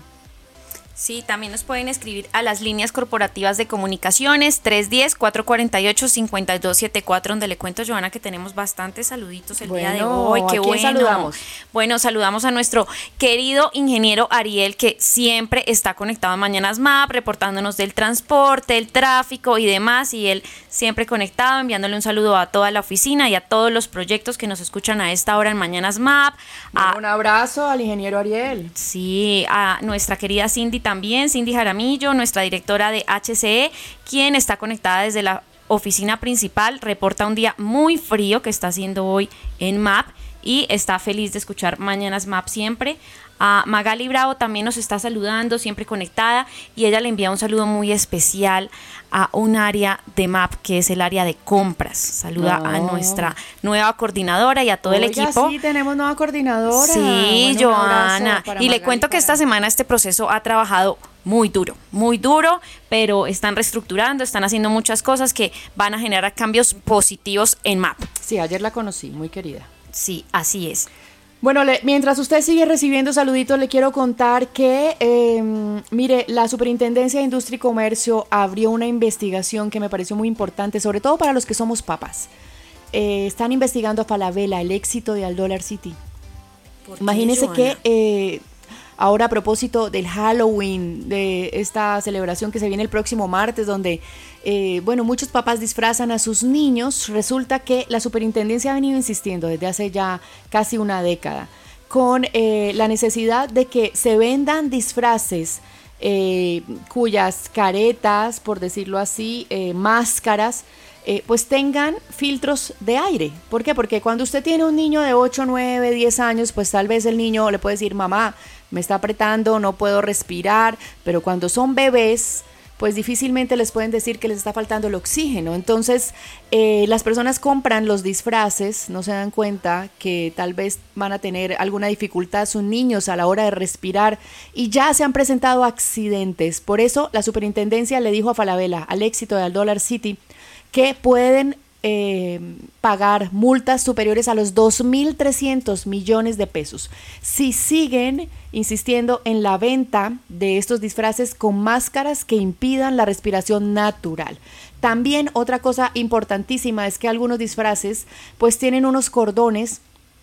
G: Sí, también nos pueden escribir a las líneas corporativas de comunicaciones tres uno cero, cuatro cuatro ocho, cinco dos siete cuatro, donde le cuento, Joana, que tenemos bastantes saluditos el
F: bueno,
G: día de hoy. Qué
F: ¿a quién
G: bueno.
F: saludamos?
G: Bueno, saludamos a nuestro querido ingeniero Ariel, que siempre está conectado a Mañanas M A P, reportándonos del transporte, el tráfico y demás, y él siempre conectado, enviándole un saludo a toda la oficina y a todos los proyectos que nos escuchan a esta hora en Mañanas M A P.
F: Bueno,
G: A,
F: un abrazo al ingeniero Ariel.
G: Sí, a nuestra querida Cindy también, Cindy Jaramillo, nuestra directora de H C E, quien está conectada desde la oficina principal, reporta un día muy frío que está haciendo hoy en M A P y está feliz de escuchar Mañanas M A P siempre. A Magali Bravo también nos está saludando, siempre conectada, y ella le envía un saludo muy especial a un área de M A P que es el área de compras. Saluda
F: Oh.
G: a nuestra nueva coordinadora y a todo el
F: Oiga,
G: equipo.
F: sí, tenemos nueva coordinadora.
G: Sí,
F: Bueno, un abrazo
G: Joana.
F: para
G: Y le
F: Magali,
G: cuento que
F: para-
G: esta semana este proceso ha trabajado muy duro, muy duro, pero están reestructurando, están haciendo muchas cosas que van a generar cambios positivos en M A P.
F: Sí, ayer la conocí, muy querida.
G: Sí, así es.
F: Bueno, le- mientras usted sigue recibiendo saluditos, le quiero contar que, eh, mire, la Superintendencia de Industria y Comercio abrió una investigación que me pareció muy importante, sobre todo para los que somos papás. Eh, están investigando a Falabella, el éxito de Al Dollar City.
G: ¿Por qué,
F: Imagínese que
G: Joana?
F: eh, ahora a propósito del Halloween, de esta celebración que se viene el próximo martes, donde, eh, bueno, muchos papás disfrazan a sus niños, resulta que la superintendencia ha venido insistiendo desde hace ya casi una década con eh, la necesidad de que se vendan disfraces eh, cuyas caretas, por decirlo así, eh, máscaras, eh, pues tengan filtros de aire. ¿Por qué? Porque cuando usted tiene un niño de ocho, nueve, diez años, pues tal vez el niño le puede decir, mamá, me está apretando, no puedo respirar, pero cuando son bebés, pues difícilmente les pueden decir que les está faltando el oxígeno. Entonces, eh, las personas compran los disfraces, no se dan cuenta que tal vez van a tener alguna dificultad sus niños a la hora de respirar y ya se han presentado accidentes. Por eso, la superintendencia le dijo a Falabella, al éxito de Al Dollar City, que pueden eh, pagar multas superiores a los dos mil trescientos millones de pesos si siguen insistiendo en la venta de estos disfraces con máscaras que impidan la respiración natural. También otra cosa importantísima es que algunos disfraces pues tienen unos cordones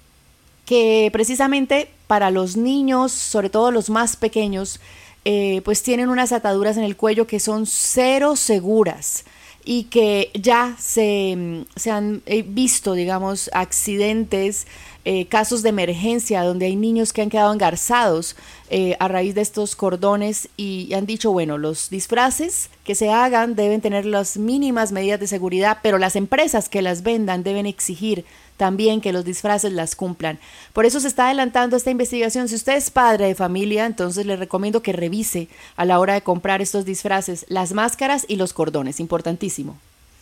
F: que precisamente para los niños, sobre todo los más pequeños, eh, pues tienen unas ataduras en el cuello que son cero seguras y que ya se, se han eh, visto, digamos, accidentes, eh, casos de emergencia donde hay niños que han quedado engarzados eh, a raíz de estos cordones y, y han dicho, bueno, los disfraces que se hagan deben tener las mínimas medidas de seguridad, pero las empresas que las vendan deben exigir también que los disfraces las cumplan. Por eso se está adelantando esta investigación. Si usted es padre de familia, entonces le recomiendo que revise a la hora de comprar estos disfraces, las máscaras y los cordones, importantísimo.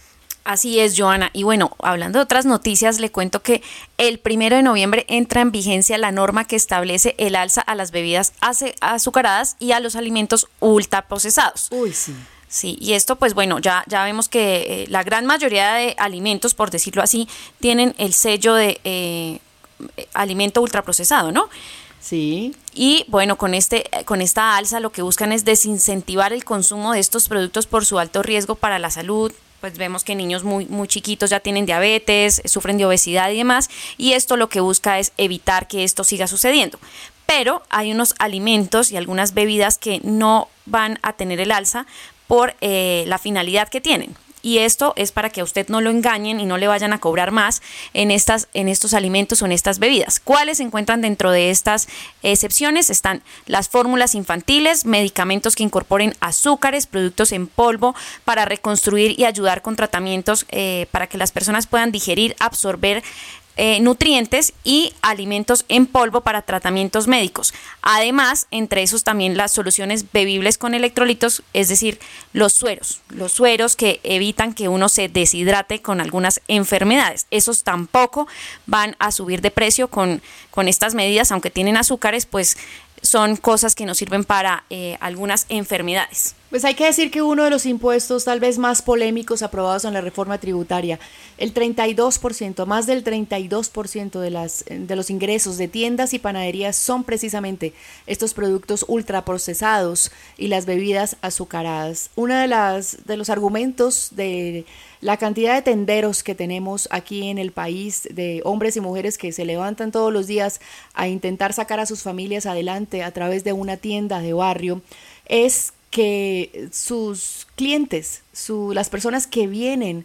G: Así es, Joana. Y bueno, hablando de otras noticias, le cuento que el primero de noviembre entra en vigencia la norma que establece el alza a las bebidas ace- azucaradas y a los alimentos ultraprocesados.
F: Uy, sí.
G: Sí, y esto pues bueno, ya, ya vemos que eh, la gran mayoría de alimentos, por decirlo así, tienen el sello de eh, alimento ultraprocesado, ¿no?
F: Sí.
G: Y bueno, con este con esta alza lo que buscan es desincentivar el consumo de estos productos por su alto riesgo para la salud. Pues vemos que niños muy, muy chiquitos ya tienen diabetes, sufren de obesidad y demás, y esto lo que busca es evitar que esto siga sucediendo. Pero hay unos alimentos y algunas bebidas que no van a tener el alza por eh, la finalidad que tienen. Y esto es para que a usted no lo engañen y no le vayan a cobrar más en, estas, en estos alimentos o en estas bebidas. ¿Cuáles se encuentran dentro de estas excepciones? Están las fórmulas infantiles, medicamentos que incorporen azúcares, productos en polvo para reconstruir y ayudar con tratamientos eh, para que las personas puedan digerir, absorber Eh, nutrientes y alimentos en polvo para tratamientos médicos. Además, entre esos también las soluciones bebibles con electrolitos, es decir, los sueros, los sueros que evitan que uno se deshidrate con algunas enfermedades. Esos tampoco van a subir de precio con, con estas medidas, aunque tienen azúcares, pues son cosas que nos sirven para eh, algunas enfermedades.
F: Pues hay que decir que uno de los impuestos tal vez más polémicos aprobados en la reforma tributaria, el treinta y dos por ciento, más del treinta y dos por ciento de, las, de los ingresos de tiendas y panaderías son precisamente estos productos ultraprocesados y las bebidas azucaradas. Uno de, las, de los argumentos de la cantidad de tenderos que tenemos aquí en el país, de hombres y mujeres que se levantan todos los días a intentar sacar a sus familias adelante a través de una tienda de barrio, es que sus clientes, su, las personas que vienen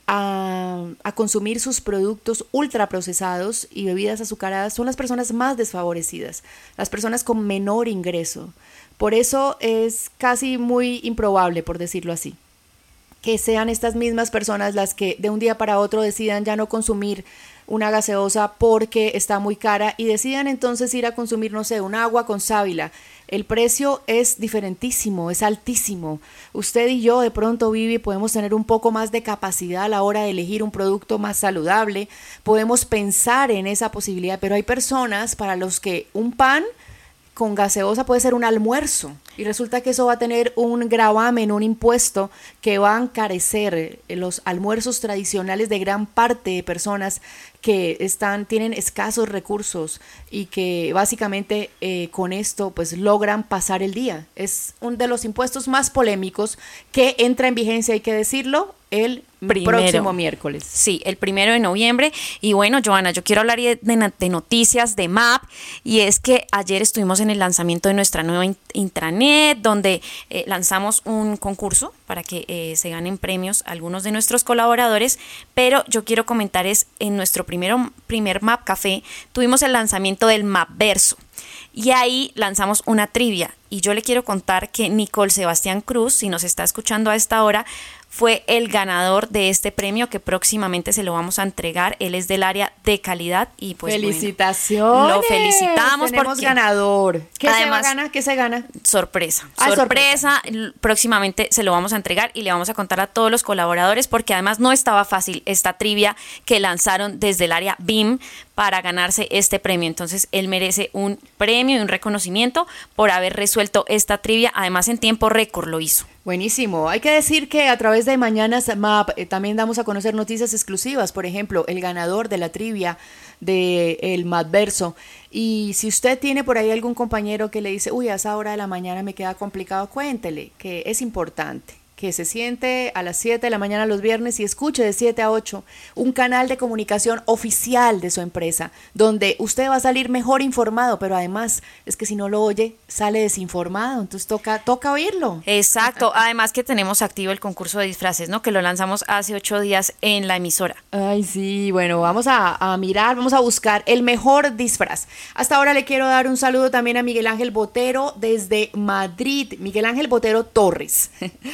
F: a, a consumir sus productos ultraprocesados y bebidas azucaradas son las personas más desfavorecidas, las personas con menor ingreso. Por eso es casi muy improbable, por decirlo así, que sean estas mismas personas las que de un día para otro decidan ya no consumir una gaseosa porque está muy cara y decidan entonces ir a consumir, no sé, un agua con sábila. El precio es diferentísimo, es altísimo. Usted y yo de pronto, Vivi, podemos tener un poco más de capacidad a la hora de elegir un producto más saludable, podemos pensar en esa posibilidad, pero hay personas para los que un pan con gaseosa puede ser un almuerzo y resulta que eso va a tener un gravamen, un impuesto que va a encarecer los almuerzos tradicionales de gran parte de personas que están, tienen escasos recursos y que básicamente eh, con esto pues logran pasar el día. Es uno de los impuestos más polémicos que entra en vigencia, hay que decirlo, el Primero. próximo miércoles.
G: Sí, el primero de noviembre. Y bueno, Joana, yo quiero hablar de, de, de noticias de M A P, y es que ayer estuvimos en el lanzamiento de nuestra nueva intranet, donde eh, lanzamos un concurso para que eh, se ganen premios algunos de nuestros colaboradores, pero yo quiero comentar es, en nuestro primero, primer M A P Café, tuvimos el lanzamiento del M A P Verso, y ahí lanzamos una trivia, y yo le quiero contar que Nicole Sebastián Cruz, si nos está escuchando a esta hora, fue el ganador de este premio que próximamente se lo vamos a entregar. Él es del área de calidad y pues
F: felicitaciones.
G: Bueno, lo felicitamos.
F: Tenemos
G: porque
F: ganador. ¿Qué
G: además,
F: se gana? ¿Qué se gana?
G: Sorpresa.
F: Ah,
G: sorpresa. sorpresa. Próximamente se lo vamos a entregar y le vamos a contar a todos los colaboradores, porque además no estaba fácil esta trivia que lanzaron desde el área B I M para ganarse este premio. Entonces él merece un premio y un reconocimiento por haber resuelto esta trivia. Además en tiempo récord lo hizo.
F: Buenísimo. Hay que decir que a través de Mañanas M A P eh, también damos a conocer noticias exclusivas. Por ejemplo, el ganador de la trivia del M A P Verso. Y si usted tiene por ahí algún compañero que le dice, uy, a esa hora de la mañana me queda complicado, cuéntele que es importante que se siente a las siete de la mañana los viernes y escuche de siete a ocho un canal de comunicación oficial de su empresa, donde usted va a salir mejor informado, pero además es que si no lo oye, sale desinformado, entonces toca, toca oírlo.
G: Exacto, además que tenemos activo el concurso de disfraces, ¿no? Que lo lanzamos hace ocho días en la emisora.
F: Ay, sí, bueno, vamos a, a mirar, vamos a buscar el mejor disfraz. Hasta ahora le quiero dar un saludo también a Miguel Ángel Botero desde Madrid, Miguel Ángel Botero Torres.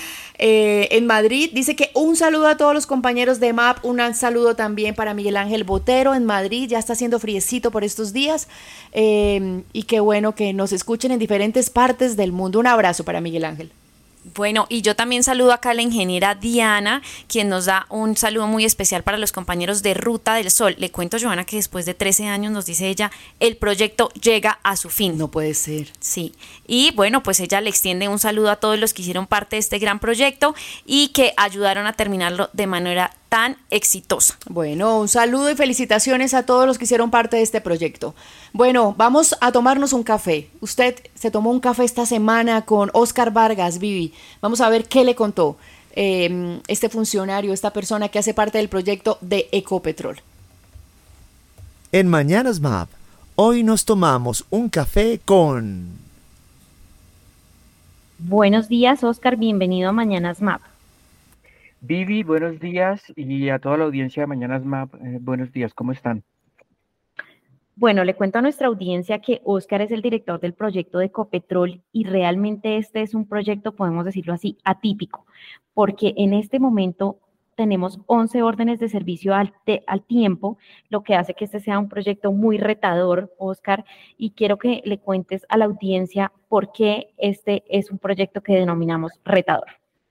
F: Eh, en Madrid, dice que un saludo a todos los compañeros de M A P, un saludo también para Miguel Ángel Botero en Madrid, ya está haciendo friecito por estos días, eh, y qué bueno que nos escuchen en diferentes partes del mundo. Un abrazo para Miguel Ángel.
G: Bueno, y yo también saludo acá a la ingeniera Diana, quien nos da un saludo muy especial para los compañeros de Ruta del Sol. Le cuento, Joana, que después de trece años, nos dice ella, el proyecto llega a su fin.
F: No puede ser.
G: Sí, y bueno, pues ella le extiende un saludo a todos los que hicieron parte de este gran proyecto y que ayudaron a terminarlo de manera tan exitosa.
F: Bueno, un saludo y felicitaciones a todos los que hicieron parte de este proyecto. Bueno, vamos a tomarnos un café. Usted se tomó un café esta semana con Oscar Vargas, Vivi. Vamos a ver qué le contó eh, este funcionario, esta persona que hace parte del proyecto de Ecopetrol.
D: En Mañanas M A P, hoy nos tomamos un café con...
J: Buenos días, Oscar, bienvenido a Mañanas M A P.
K: Vivi, buenos días, y a toda la audiencia de Mañanas M A P, eh, buenos días, ¿cómo están?
J: Bueno, le cuento a nuestra audiencia que Oscar es el director del proyecto de Ecopetrol y realmente este es un proyecto, podemos decirlo así, atípico, porque en este momento tenemos once órdenes de servicio al, te, al tiempo, lo que hace que este sea un proyecto muy retador, Oscar, y quiero que le cuentes a la audiencia por qué este es un proyecto que denominamos retador.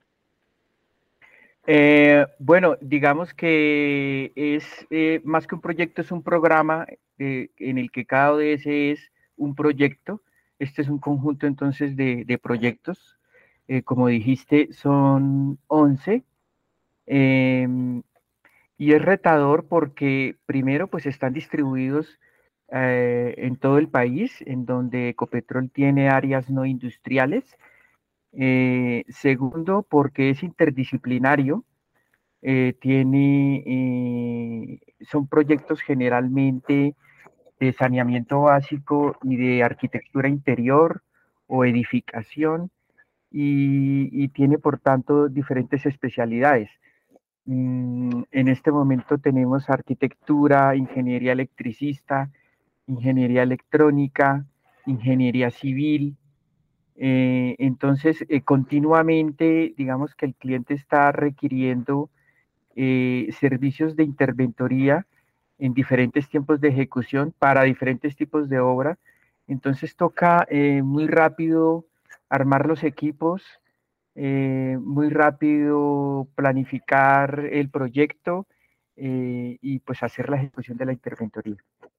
K: Eh, bueno, digamos que es eh, más que un proyecto, es un programa eh, en el que cada O D S es un proyecto. Este es un conjunto entonces de, de proyectos eh, como dijiste, son once. Eh, y es retador porque primero pues están distribuidos eh, en todo el país, en donde Ecopetrol tiene áreas no industriales. Eh, segundo, porque es interdisciplinario, eh, tiene, eh, son proyectos generalmente de saneamiento básico y de arquitectura interior o edificación, y, y tiene por tanto diferentes especialidades. Mm, en este momento tenemos arquitectura, ingeniería electricista, ingeniería electrónica, ingeniería civil. Eh, entonces, eh, continuamente, digamos que el cliente está requiriendo eh, servicios de interventoría en diferentes tiempos de ejecución para diferentes tipos de obra. Entonces, toca eh, muy rápido armar los equipos, eh, muy rápido planificar el proyecto eh, y pues hacer la ejecución de la interventoría.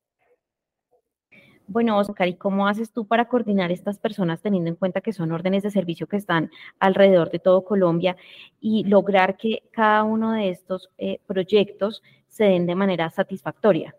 J: Bueno, Oscar, ¿y cómo haces tú para coordinar estas personas teniendo en cuenta que son órdenes de servicio que están alrededor de todo Colombia y lograr que cada uno de estos eh, proyectos se den de manera satisfactoria?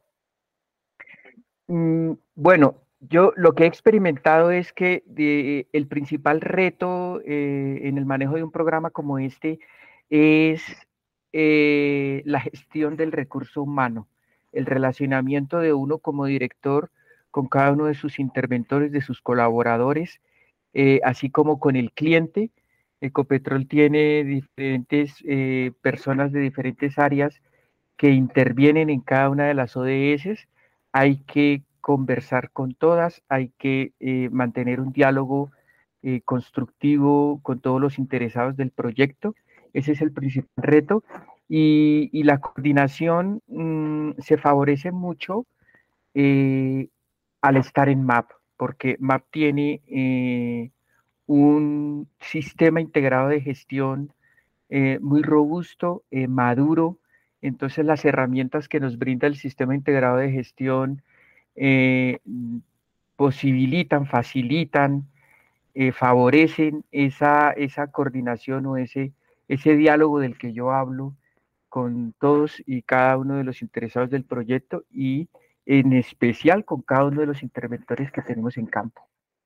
K: Mm, bueno, yo lo que he experimentado es que de, el principal reto eh, en el manejo de un programa como este es eh, la gestión del recurso humano, el relacionamiento de uno como director con cada uno de sus interventores, de sus colaboradores, eh, así como con el cliente. Ecopetrol tiene diferentes eh, personas de diferentes áreas que intervienen en cada una de las O D S. Hay que conversar con todas, hay que eh, mantener un diálogo eh, constructivo con todos los interesados del proyecto. Ese es el principal reto. Y, y la coordinación mmm, se favorece mucho eh, al estar en M A P, porque M A P tiene eh, un sistema integrado de gestión eh, muy robusto, eh, maduro. Entonces las herramientas que nos brinda el sistema integrado de gestión eh, posibilitan, facilitan, eh, favorecen esa, esa coordinación o ese, ese diálogo del que yo hablo con todos y cada uno de los interesados del proyecto, y en especial con cada uno de los interventores que tenemos en campo.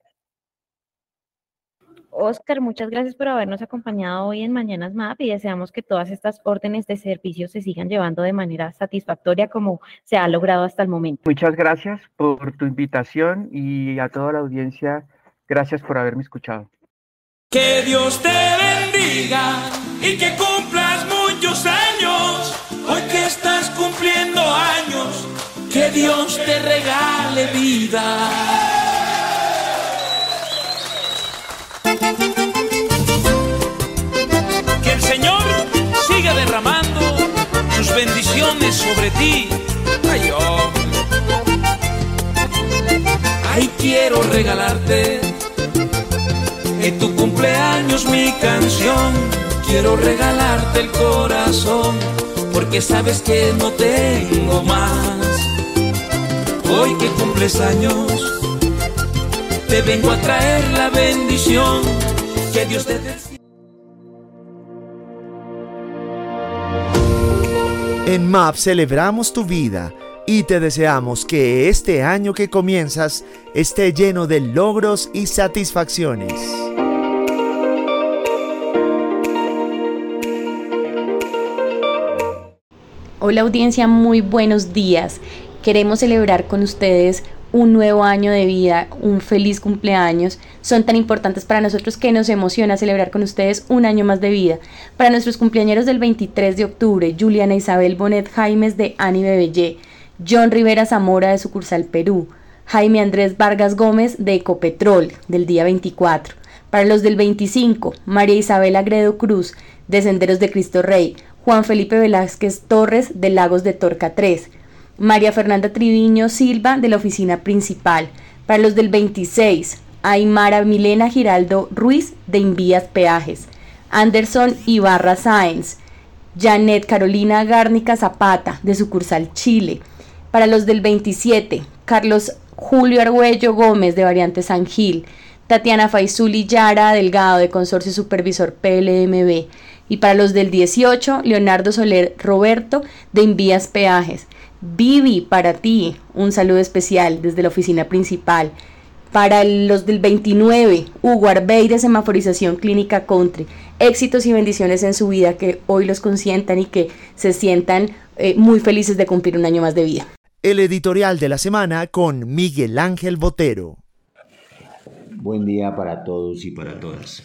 J: Oscar, muchas gracias por habernos acompañado hoy en Mañanas M A P y deseamos que todas estas órdenes de servicio se sigan llevando de manera satisfactoria como se ha logrado hasta el momento.
K: Muchas gracias por tu invitación y a toda la audiencia, gracias por haberme escuchado.
E: Que Dios te bendiga y que cumplas muchos años, hoy que estás cumpliendo años, que Dios te regale vida. Que el Señor siga derramando sus bendiciones sobre ti. Ay, oh. Ay, quiero regalarte en tu cumpleaños mi canción. Quiero regalarte el corazón, porque sabes que no tengo más. Hoy que cumples años, te vengo a traer la bendición que Dios te dé.
D: En M A P celebramos tu vida y te deseamos que este año que comienzas esté lleno de logros y satisfacciones.
G: Hola audiencia, muy buenos días. Queremos celebrar con ustedes un nuevo año de vida, un feliz cumpleaños. Son tan importantes para nosotros que nos emociona celebrar con ustedes un año más de vida. Para nuestros cumpleañeros del veintitrés de octubre, Juliana Isabel Bonet Jaimes de Ani Bebellé, John Rivera Zamora de Sucursal Perú, Jaime Andrés Vargas Gómez de Ecopetrol del día veinticuatro. Para los del veinticinco, María Isabel Agredo Cruz de Senderos de Cristo Rey, Juan Felipe Velázquez Torres de Lagos de Torca tres, María Fernanda Triviño Silva de la oficina principal. Para los del veintiséis, Aymara Milena Giraldo Ruiz de Invías Peajes, Anderson Ibarra Sáenz, Janet Carolina Gárnica Zapata de Sucursal Chile. Para los del veintisiete, Carlos Julio Argüello Gómez de Variante San Gil,
L: Tatiana Faisuli Yara Delgado de Consorcio Supervisor P L M B. Y para los del dieciocho, Leonardo Soler Roberto de Invías Peajes. Vivi, para ti, un saludo especial desde la oficina principal. Para los del veintinueve, Hugo Arbey de Semaforización Clínica Country. Éxitos y bendiciones en su vida, que hoy los consientan y que se sientan eh, muy felices de cumplir un año más de vida.
D: El editorial de la semana con Miguel Ángel Botero.
M: Buen día para todos y para todas.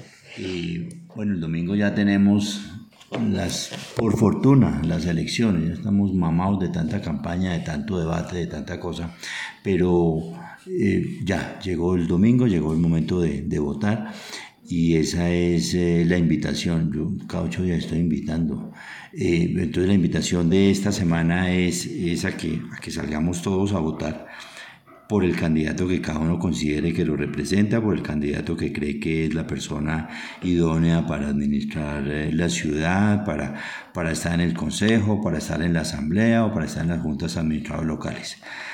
M: Y bueno, el domingo ya tenemos las, por fortuna, las elecciones. Ya estamos mamados de tanta campaña, de tanto debate, de tanta cosa, pero eh, ya llegó el domingo, llegó el momento de, de votar, y esa es eh, la invitación. Yo cada ocho días estoy invitando. Eh, entonces la invitación de esta semana es, es a, que, a que salgamos todos a votar por el candidato que cada uno considere que lo representa, por el candidato que cree que es la persona idónea para administrar la ciudad, para, para estar en el consejo, para estar en la asamblea o para estar en las juntas administradoras locales.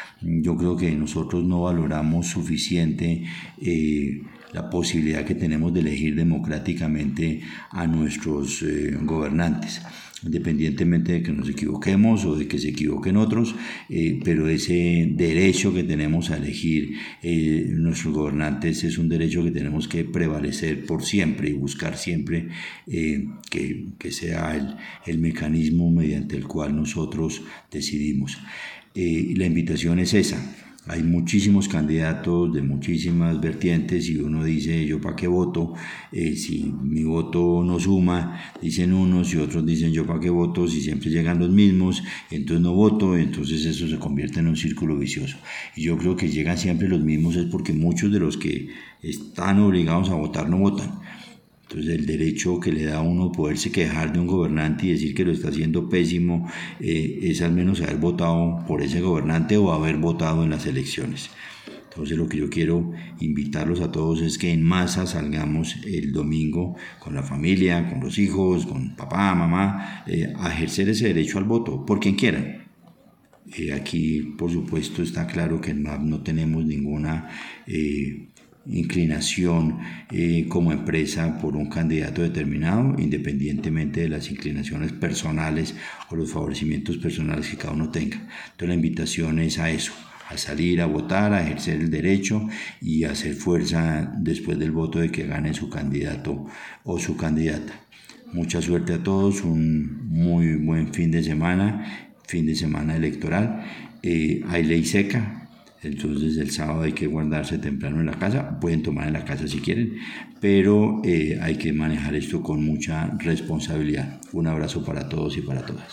M: Yo creo que nosotros no valoramos suficiente eh, la posibilidad que tenemos de elegir democráticamente a nuestros eh, gobernantes, independientemente de que nos equivoquemos o de que se equivoquen otros, eh, pero ese derecho que tenemos a elegir eh, nuestros gobernantes es un derecho que tenemos que prevalecer por siempre y buscar siempre eh, que, que sea el, el mecanismo mediante el cual nosotros decidimos. Eh, la invitación es esa. Hay muchísimos candidatos de muchísimas vertientes y uno dice, ¿yo para qué voto? Eh, si mi voto no suma, dicen unos, y otros dicen, ¿yo para qué voto? Si siempre llegan los mismos, entonces no voto, entonces eso se convierte en un círculo vicioso. Y yo creo que llegan siempre los mismos es porque muchos de los que están obligados a votar no votan. Entonces el derecho que le da a uno poderse quejar de un gobernante y decir que lo está haciendo pésimo eh, es al menos haber votado por ese gobernante o haber votado en las elecciones. Entonces lo que yo quiero invitarlos a todos es que en masa salgamos el domingo con la familia, con los hijos, con papá, mamá, eh, a ejercer ese derecho al voto, por quien quieran. Eh, aquí por supuesto está claro que en M A P no tenemos ninguna Eh, inclinación eh, como empresa por un candidato determinado, independientemente de las inclinaciones personales o los favorecimientos personales que cada uno tenga. Entonces la invitación es a eso, a salir a votar, a ejercer el derecho y a hacer fuerza después del voto de que gane su candidato o su candidata. Mucha suerte a todos, un muy buen fin de semana, fin de semana electoral. Eh, hay ley seca. Entonces el sábado hay que guardarse temprano en la casa, pueden tomar en la casa si quieren, pero eh, hay que manejar esto con mucha responsabilidad. Un abrazo para todos y para todas.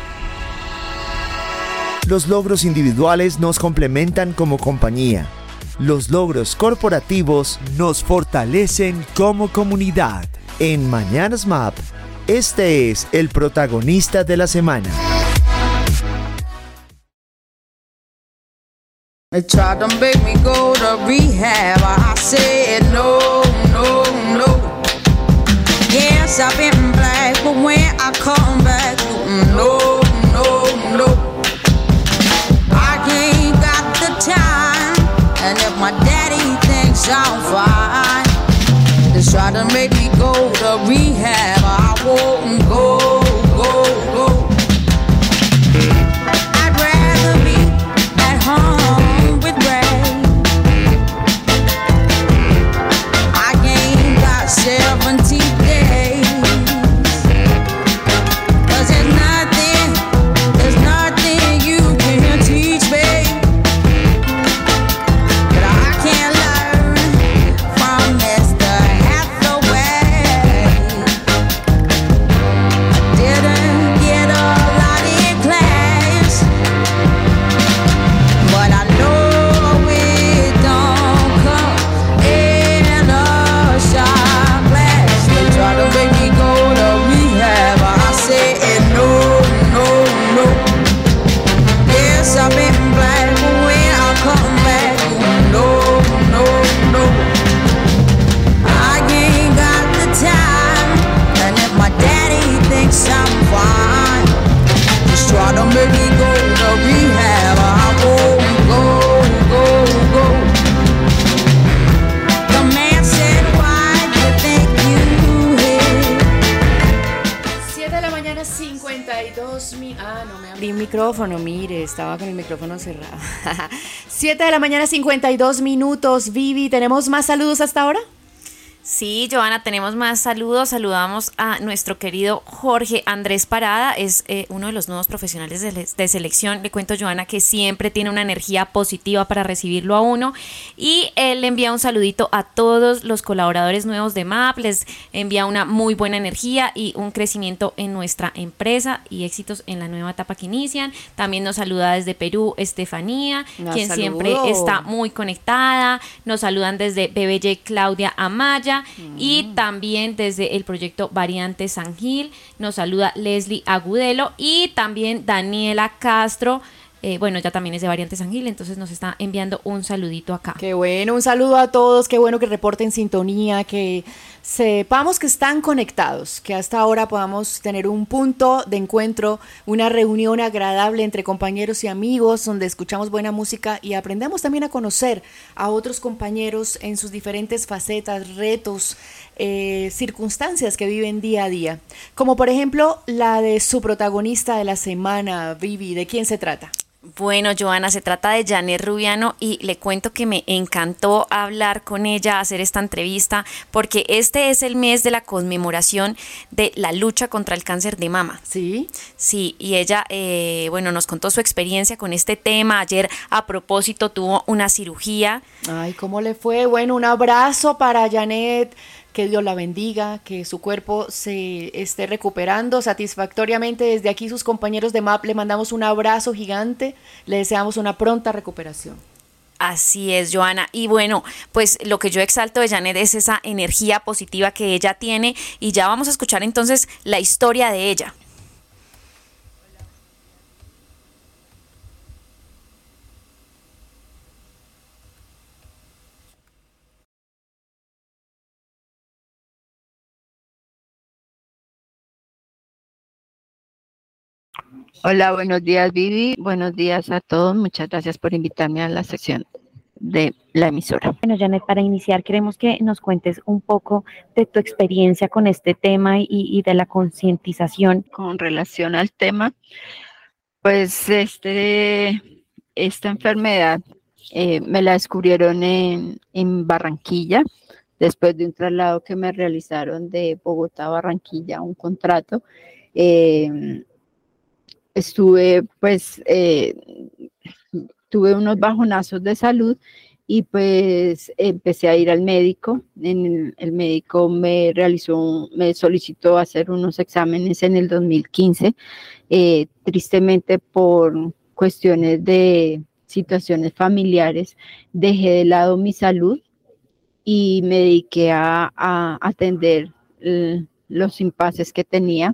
D: Los logros individuales nos complementan como compañía. Los logros corporativos nos fortalecen como comunidad. En Mañanas M A P, este es el protagonista de la semana.
N: They tried to make me go to rehab. I said no, no, no. Yes, I've been black, but when I come back, no, no, no. I ain't got the time, and if my daddy thinks I'm fine, they try to make me go to rehab. I won't go, go, go. I'd rather be at home. seventeen days, 'cause there's nothing, there's nothing you can teach me that I can't learn from Mister Hathaway.
F: micrófono, mire, estaba con el micrófono cerrado. siete de la mañana, cincuenta y dos minutos. Vivi, ¿tenemos más saludos hasta ahora?
G: Sí, Joana, tenemos más saludos. Saludamos a nuestro querido Jorge Andrés Parada, es eh, uno de los nuevos profesionales de, de selección. Le cuento, Joana, que siempre tiene una energía positiva para recibirlo a uno, y él le envía un saludito a todos los colaboradores nuevos de M A P, les envía una muy buena energía y un crecimiento en nuestra empresa y éxitos en la nueva etapa que inician. También nos saluda desde Perú Estefanía,
F: Una
G: quien
F: saludo.
G: siempre está muy conectada. Nos saludan desde B B J Claudia Amaya. Y también desde el proyecto Variante San Gil nos saluda Leslie Agudelo, y también Daniela Castro, eh, bueno, ella también es de Variante San Gil, entonces nos está enviando un saludito acá.
F: Qué bueno, un saludo a todos, qué bueno que reporten sintonía, que sepamos que están conectados, que hasta ahora podamos tener un punto de encuentro, una reunión agradable entre compañeros y amigos, donde escuchamos buena música y aprendemos también a conocer a otros compañeros en sus diferentes facetas, retos, eh, circunstancias que viven día a día. Como por ejemplo la de su protagonista de la semana, Vivi. ¿De quién se trata?
G: Bueno, Joana, se trata de Janet Rubiano, y le cuento que me encantó hablar con ella, hacer esta entrevista, porque este es el mes de la conmemoración de la lucha contra el cáncer de mama.
F: ¿Sí?
G: Sí, y ella, eh, bueno, nos contó su experiencia con este tema. Ayer, a propósito, tuvo una cirugía.
F: Ay, ¿cómo le fue? Bueno, un abrazo para Janet. Que Dios la bendiga, que su cuerpo se esté recuperando satisfactoriamente. Desde aquí sus compañeros de M A P le mandamos un abrazo gigante, le deseamos una pronta recuperación.
G: Así es, Joana. Y bueno, pues lo que yo exalto de Janet es esa energía positiva que ella tiene, y ya vamos a escuchar entonces la historia de ella.
O: Hola, buenos días, Vivi. Buenos días a todos. Muchas gracias por invitarme a la sección de la emisora.
J: Bueno, Janet, para iniciar queremos que nos cuentes un poco de tu experiencia con este tema y, y de la concientización.
O: Con relación al tema, pues este, esta enfermedad eh, me la descubrieron en, en Barranquilla, después de un traslado que me realizaron de Bogotá a Barranquilla, un contrato. Eh, estuve, pues, eh, tuve unos bajonazos de salud, y pues empecé a ir al médico. En el, el médico me realizó, me solicitó hacer unos exámenes en el dos mil quince, eh, tristemente por cuestiones de situaciones familiares, dejé de lado mi salud y me dediqué a, a atender eh, los impases que tenía.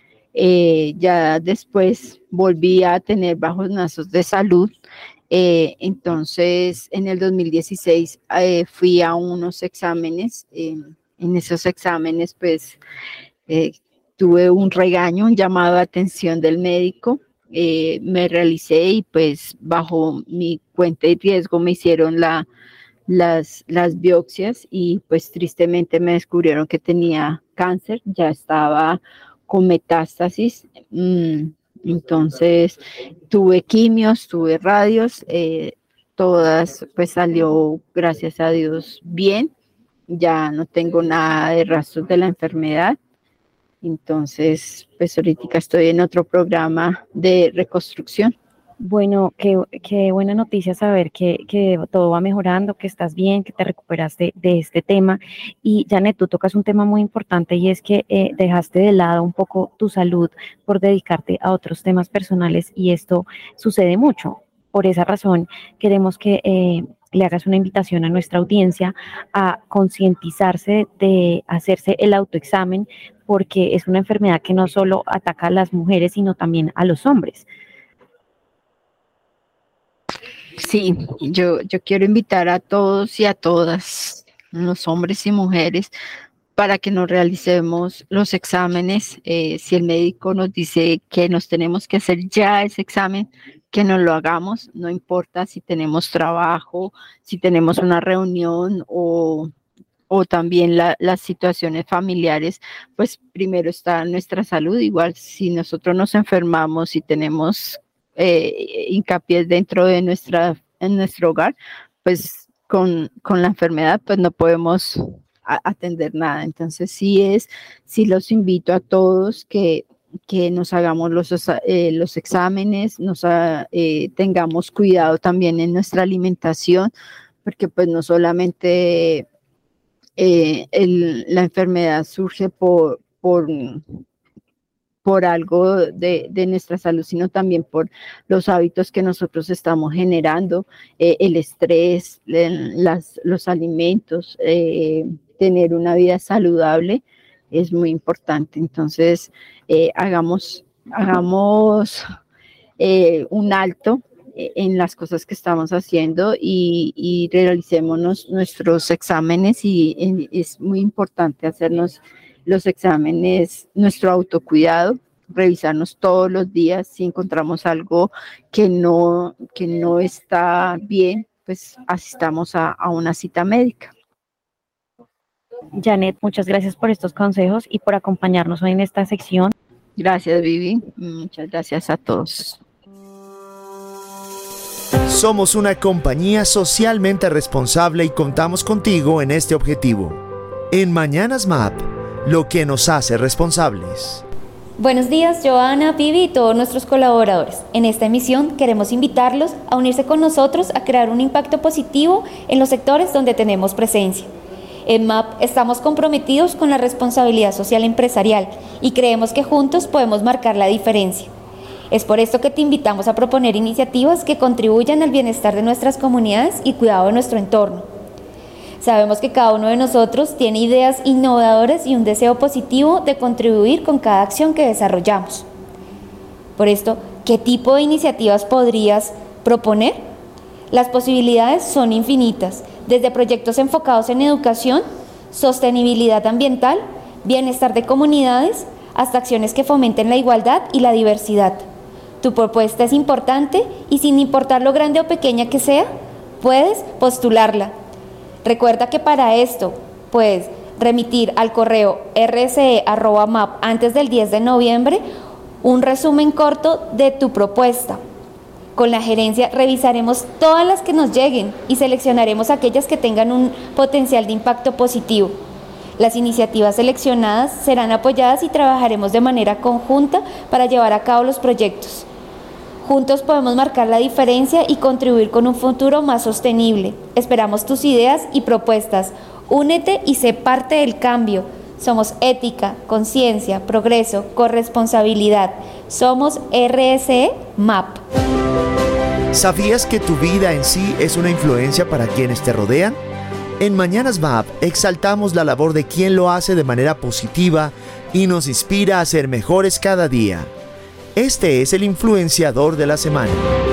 O: Eh, ya después volví a tener bajonazos de salud. Eh, entonces, en el dos mil dieciséis eh, fui a unos exámenes. Eh, en esos exámenes, pues, eh, tuve un regaño, un llamado de atención del médico. Eh, me realicé y, pues, bajo mi cuenta y riesgo me hicieron la, las, las biopsias, y, pues, tristemente me descubrieron que tenía cáncer. Ya estaba con metástasis. Mm, entonces tuve quimios, tuve radios, eh, todas pues salió, gracias a Dios, bien. Ya no tengo nada de rastros de la enfermedad. Entonces, pues ahorita estoy en otro programa de reconstrucción.
J: Bueno, qué, qué buena noticia saber que, que todo va mejorando, que estás bien, que te recuperaste de este tema. Y Janet, tú tocas un tema muy importante, y es que eh, dejaste de lado un poco tu salud por dedicarte a otros temas personales, y esto sucede mucho. Por esa razón, queremos que eh, le hagas una invitación a nuestra audiencia a concientizarse de hacerse el autoexamen, porque es una enfermedad que no solo ataca a las mujeres, sino también a los hombres.
O: Sí, yo, yo quiero invitar a todos y a todas, los hombres y mujeres, para que nos realicemos los exámenes. Eh, si el médico nos dice que nos tenemos que hacer ya ese examen, que nos lo hagamos. No importa si tenemos trabajo, si tenemos una reunión o, o también la, las situaciones familiares, pues primero está nuestra salud. Igual si nosotros nos enfermamos y tenemos eh, hincapié dentro de nuestra, en nuestro hogar, pues con, con la enfermedad pues no podemos a, atender nada. Entonces sí es, sí los invito a todos que, que nos hagamos los, eh, los exámenes, nos eh, tengamos cuidado también en nuestra alimentación, porque pues no solamente eh, el, la enfermedad surge por, por por algo de, de nuestra salud, sino también por los hábitos que nosotros estamos generando, eh, el estrés, el, las, los alimentos, eh, tener una vida saludable es muy importante. Entonces, eh, hagamos, hagamos eh, un alto en las cosas que estamos haciendo y, y realicémonos nuestros exámenes y, y es muy importante hacernos los exámenes, nuestro autocuidado, revisarnos todos los días. Si encontramos algo que no, que no está bien, pues asistamos a, a una cita médica.
J: Janet, muchas gracias por estos consejos y por acompañarnos hoy en esta sección.
O: Gracias, Vivi. Muchas gracias a todos.
D: Somos una compañía socialmente responsable y contamos contigo en este objetivo. En Mañanas M A P, lo que nos hace responsables.
P: Buenos días, Joana, Vivi y todos nuestros colaboradores. En esta emisión queremos invitarlos a unirse con nosotros a crear un impacto positivo en los sectores donde tenemos presencia. En M A P estamos comprometidos con la responsabilidad social empresarial y creemos que juntos podemos marcar la diferencia. Es por esto que te invitamos a proponer iniciativas que contribuyan al bienestar de nuestras comunidades y cuidado de nuestro entorno. Sabemos que cada uno de nosotros tiene ideas innovadoras y un deseo positivo de contribuir con cada acción que desarrollamos. Por esto, ¿qué tipo de iniciativas podrías proponer? Las posibilidades son infinitas, desde proyectos enfocados en educación, sostenibilidad ambiental, bienestar de comunidades, hasta acciones que fomenten la igualdad y la diversidad. Tu propuesta es importante y sin importar lo grande o pequeña que sea, puedes postularla. Recuerda que para esto puedes remitir al correo r s e arroba map antes del diez de noviembre un resumen corto de tu propuesta. Con la gerencia revisaremos todas las que nos lleguen y seleccionaremos aquellas que tengan un potencial de impacto positivo. Las iniciativas seleccionadas serán apoyadas y trabajaremos de manera conjunta para llevar a cabo los proyectos. Juntos podemos marcar la diferencia y contribuir con un futuro más sostenible. Esperamos tus ideas y propuestas. Únete y sé parte del cambio. Somos ética, conciencia, progreso, corresponsabilidad. Somos R S E M A P.
D: ¿Sabías que tu vida en sí es una influencia para quienes te rodean? En Mañanas M A P exaltamos la labor de quien lo hace de manera positiva y nos inspira a ser mejores cada día. Este es el influenciador de la semana.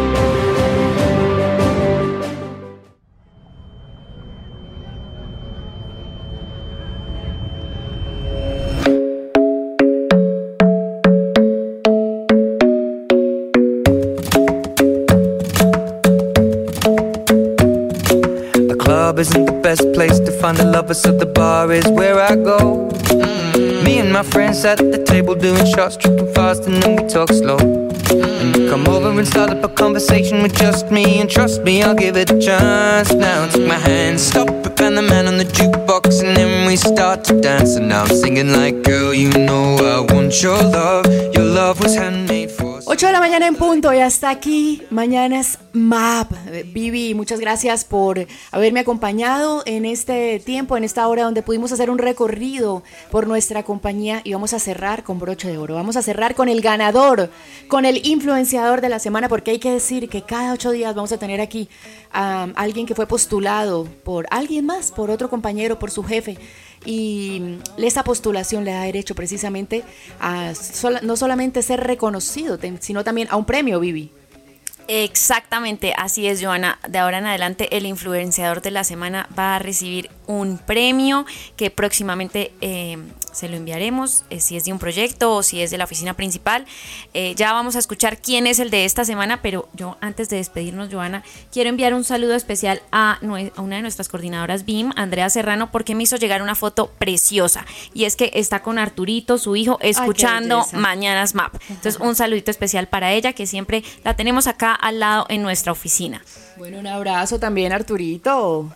Q: The club isn't the best place to find the lovers, so the bar is where I go. Me and my friends at the table doing shots, tripping fast and then we talk slow. And you come over and start up a conversation with just me, and trust me, I'll give it a chance. Now take my hand, stop it, and the man on the jukebox, and then we start to dance. And now I'm singing like, girl, you know I want your love. Your love was handmade for.
F: ocho de la mañana en punto y hasta aquí Mañanas M A P. Vivi, muchas gracias por haberme acompañado en este tiempo, en esta hora donde pudimos hacer un recorrido por nuestra compañía y vamos a cerrar con broche de oro. Vamos a cerrar con el ganador, con el influenciador de la semana, porque hay que decir que cada ocho días vamos a tener aquí a alguien que fue postulado por alguien más, por otro compañero, por su jefe. Y esa postulación le da derecho precisamente a sola, no solamente ser reconocido, sino también a un premio, Vivi.
G: Exactamente, así es, Joana. De ahora en adelante el influenciador de la semana va a recibir un premio que próximamente eh, se lo enviaremos, eh, si es de un proyecto o si es de la oficina principal. Eh, ya vamos a escuchar quién es el de esta semana, pero yo antes de despedirnos, Joana, quiero enviar un saludo especial a, nue- a una de nuestras coordinadoras B I M, Andrea Serrano, porque me hizo llegar una foto preciosa, y es que está con Arturito, su hijo, escuchando
F: belleza.
G: Mañanas Map. Entonces, un saludito especial para ella, que siempre la tenemos acá al lado en nuestra oficina.
F: Bueno, un abrazo también, Arturito.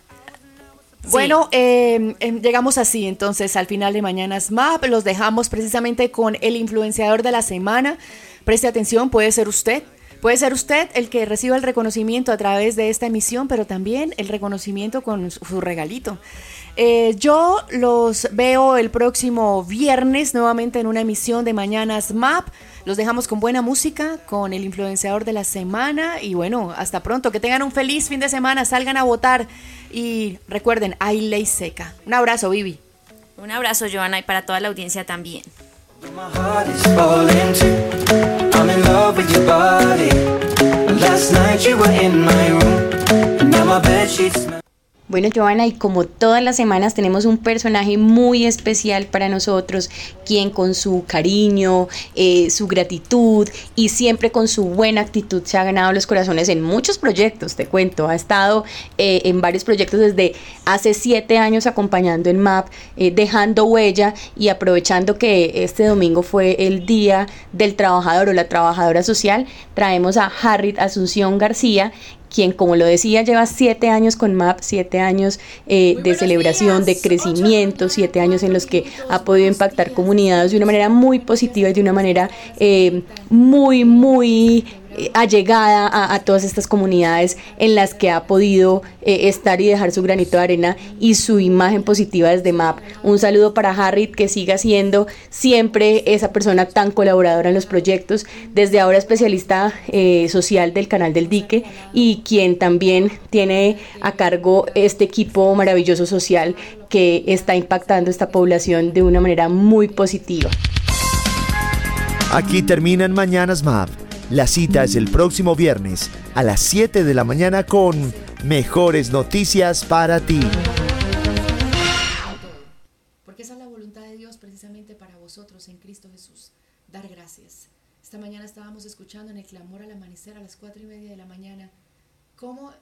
F: Sí. Bueno, eh, eh, llegamos así entonces al final de Mañanas Map. Los dejamos precisamente con el influenciador de la semana. Preste atención, puede ser usted. Puede ser usted el que reciba el reconocimiento a través de esta emisión, pero también el reconocimiento con su, su regalito. Eh, yo los veo el próximo viernes nuevamente en una emisión de Mañanas Map. Los dejamos con buena música, con el influenciador de la semana, y bueno, hasta pronto, que tengan un feliz fin de semana, salgan a votar y recuerden, hay ley seca. Un abrazo, Vivi.
G: Un abrazo, Joana, y para toda la audiencia también.
Q: My heart is falling too. I'm in love with your body. Last night you were in my room, and now my bedsheets smell.
L: Bueno, Joana, y como todas las semanas tenemos un personaje muy especial para nosotros, quien con su cariño, eh, su gratitud y siempre con su buena actitud se ha ganado los corazones en muchos proyectos, te cuento. Ha estado eh, en varios proyectos desde hace siete años acompañando en M A P, eh, dejando huella, y aprovechando que este domingo fue el Día del Trabajador o la Trabajadora Social, traemos a Harriet Asunción García, quien, como lo decía, lleva siete años con M A P, siete años eh, de celebración, días, de crecimiento, siete años en los que ha podido impactar comunidades de una manera muy positiva y de una manera eh, muy, muy allegada a, a todas estas comunidades en las que ha podido eh, estar y dejar su granito de arena y su imagen positiva desde M A P. Un saludo para Harriet, que siga siendo siempre esa persona tan colaboradora en los proyectos, desde ahora especialista eh, social del Canal del Dique, y quien también tiene a cargo este equipo maravilloso social que está impactando esta población de una manera muy positiva.
D: Aquí terminan Mañanas M A P. La cita es el próximo viernes a las siete de la mañana con mejores noticias para ti.
F: Porque esa es la voluntad de Dios precisamente para vosotros en Cristo Jesús, dar gracias. Esta mañana estábamos escuchando en el clamor al amanecer a las cuatro y media de la mañana cómo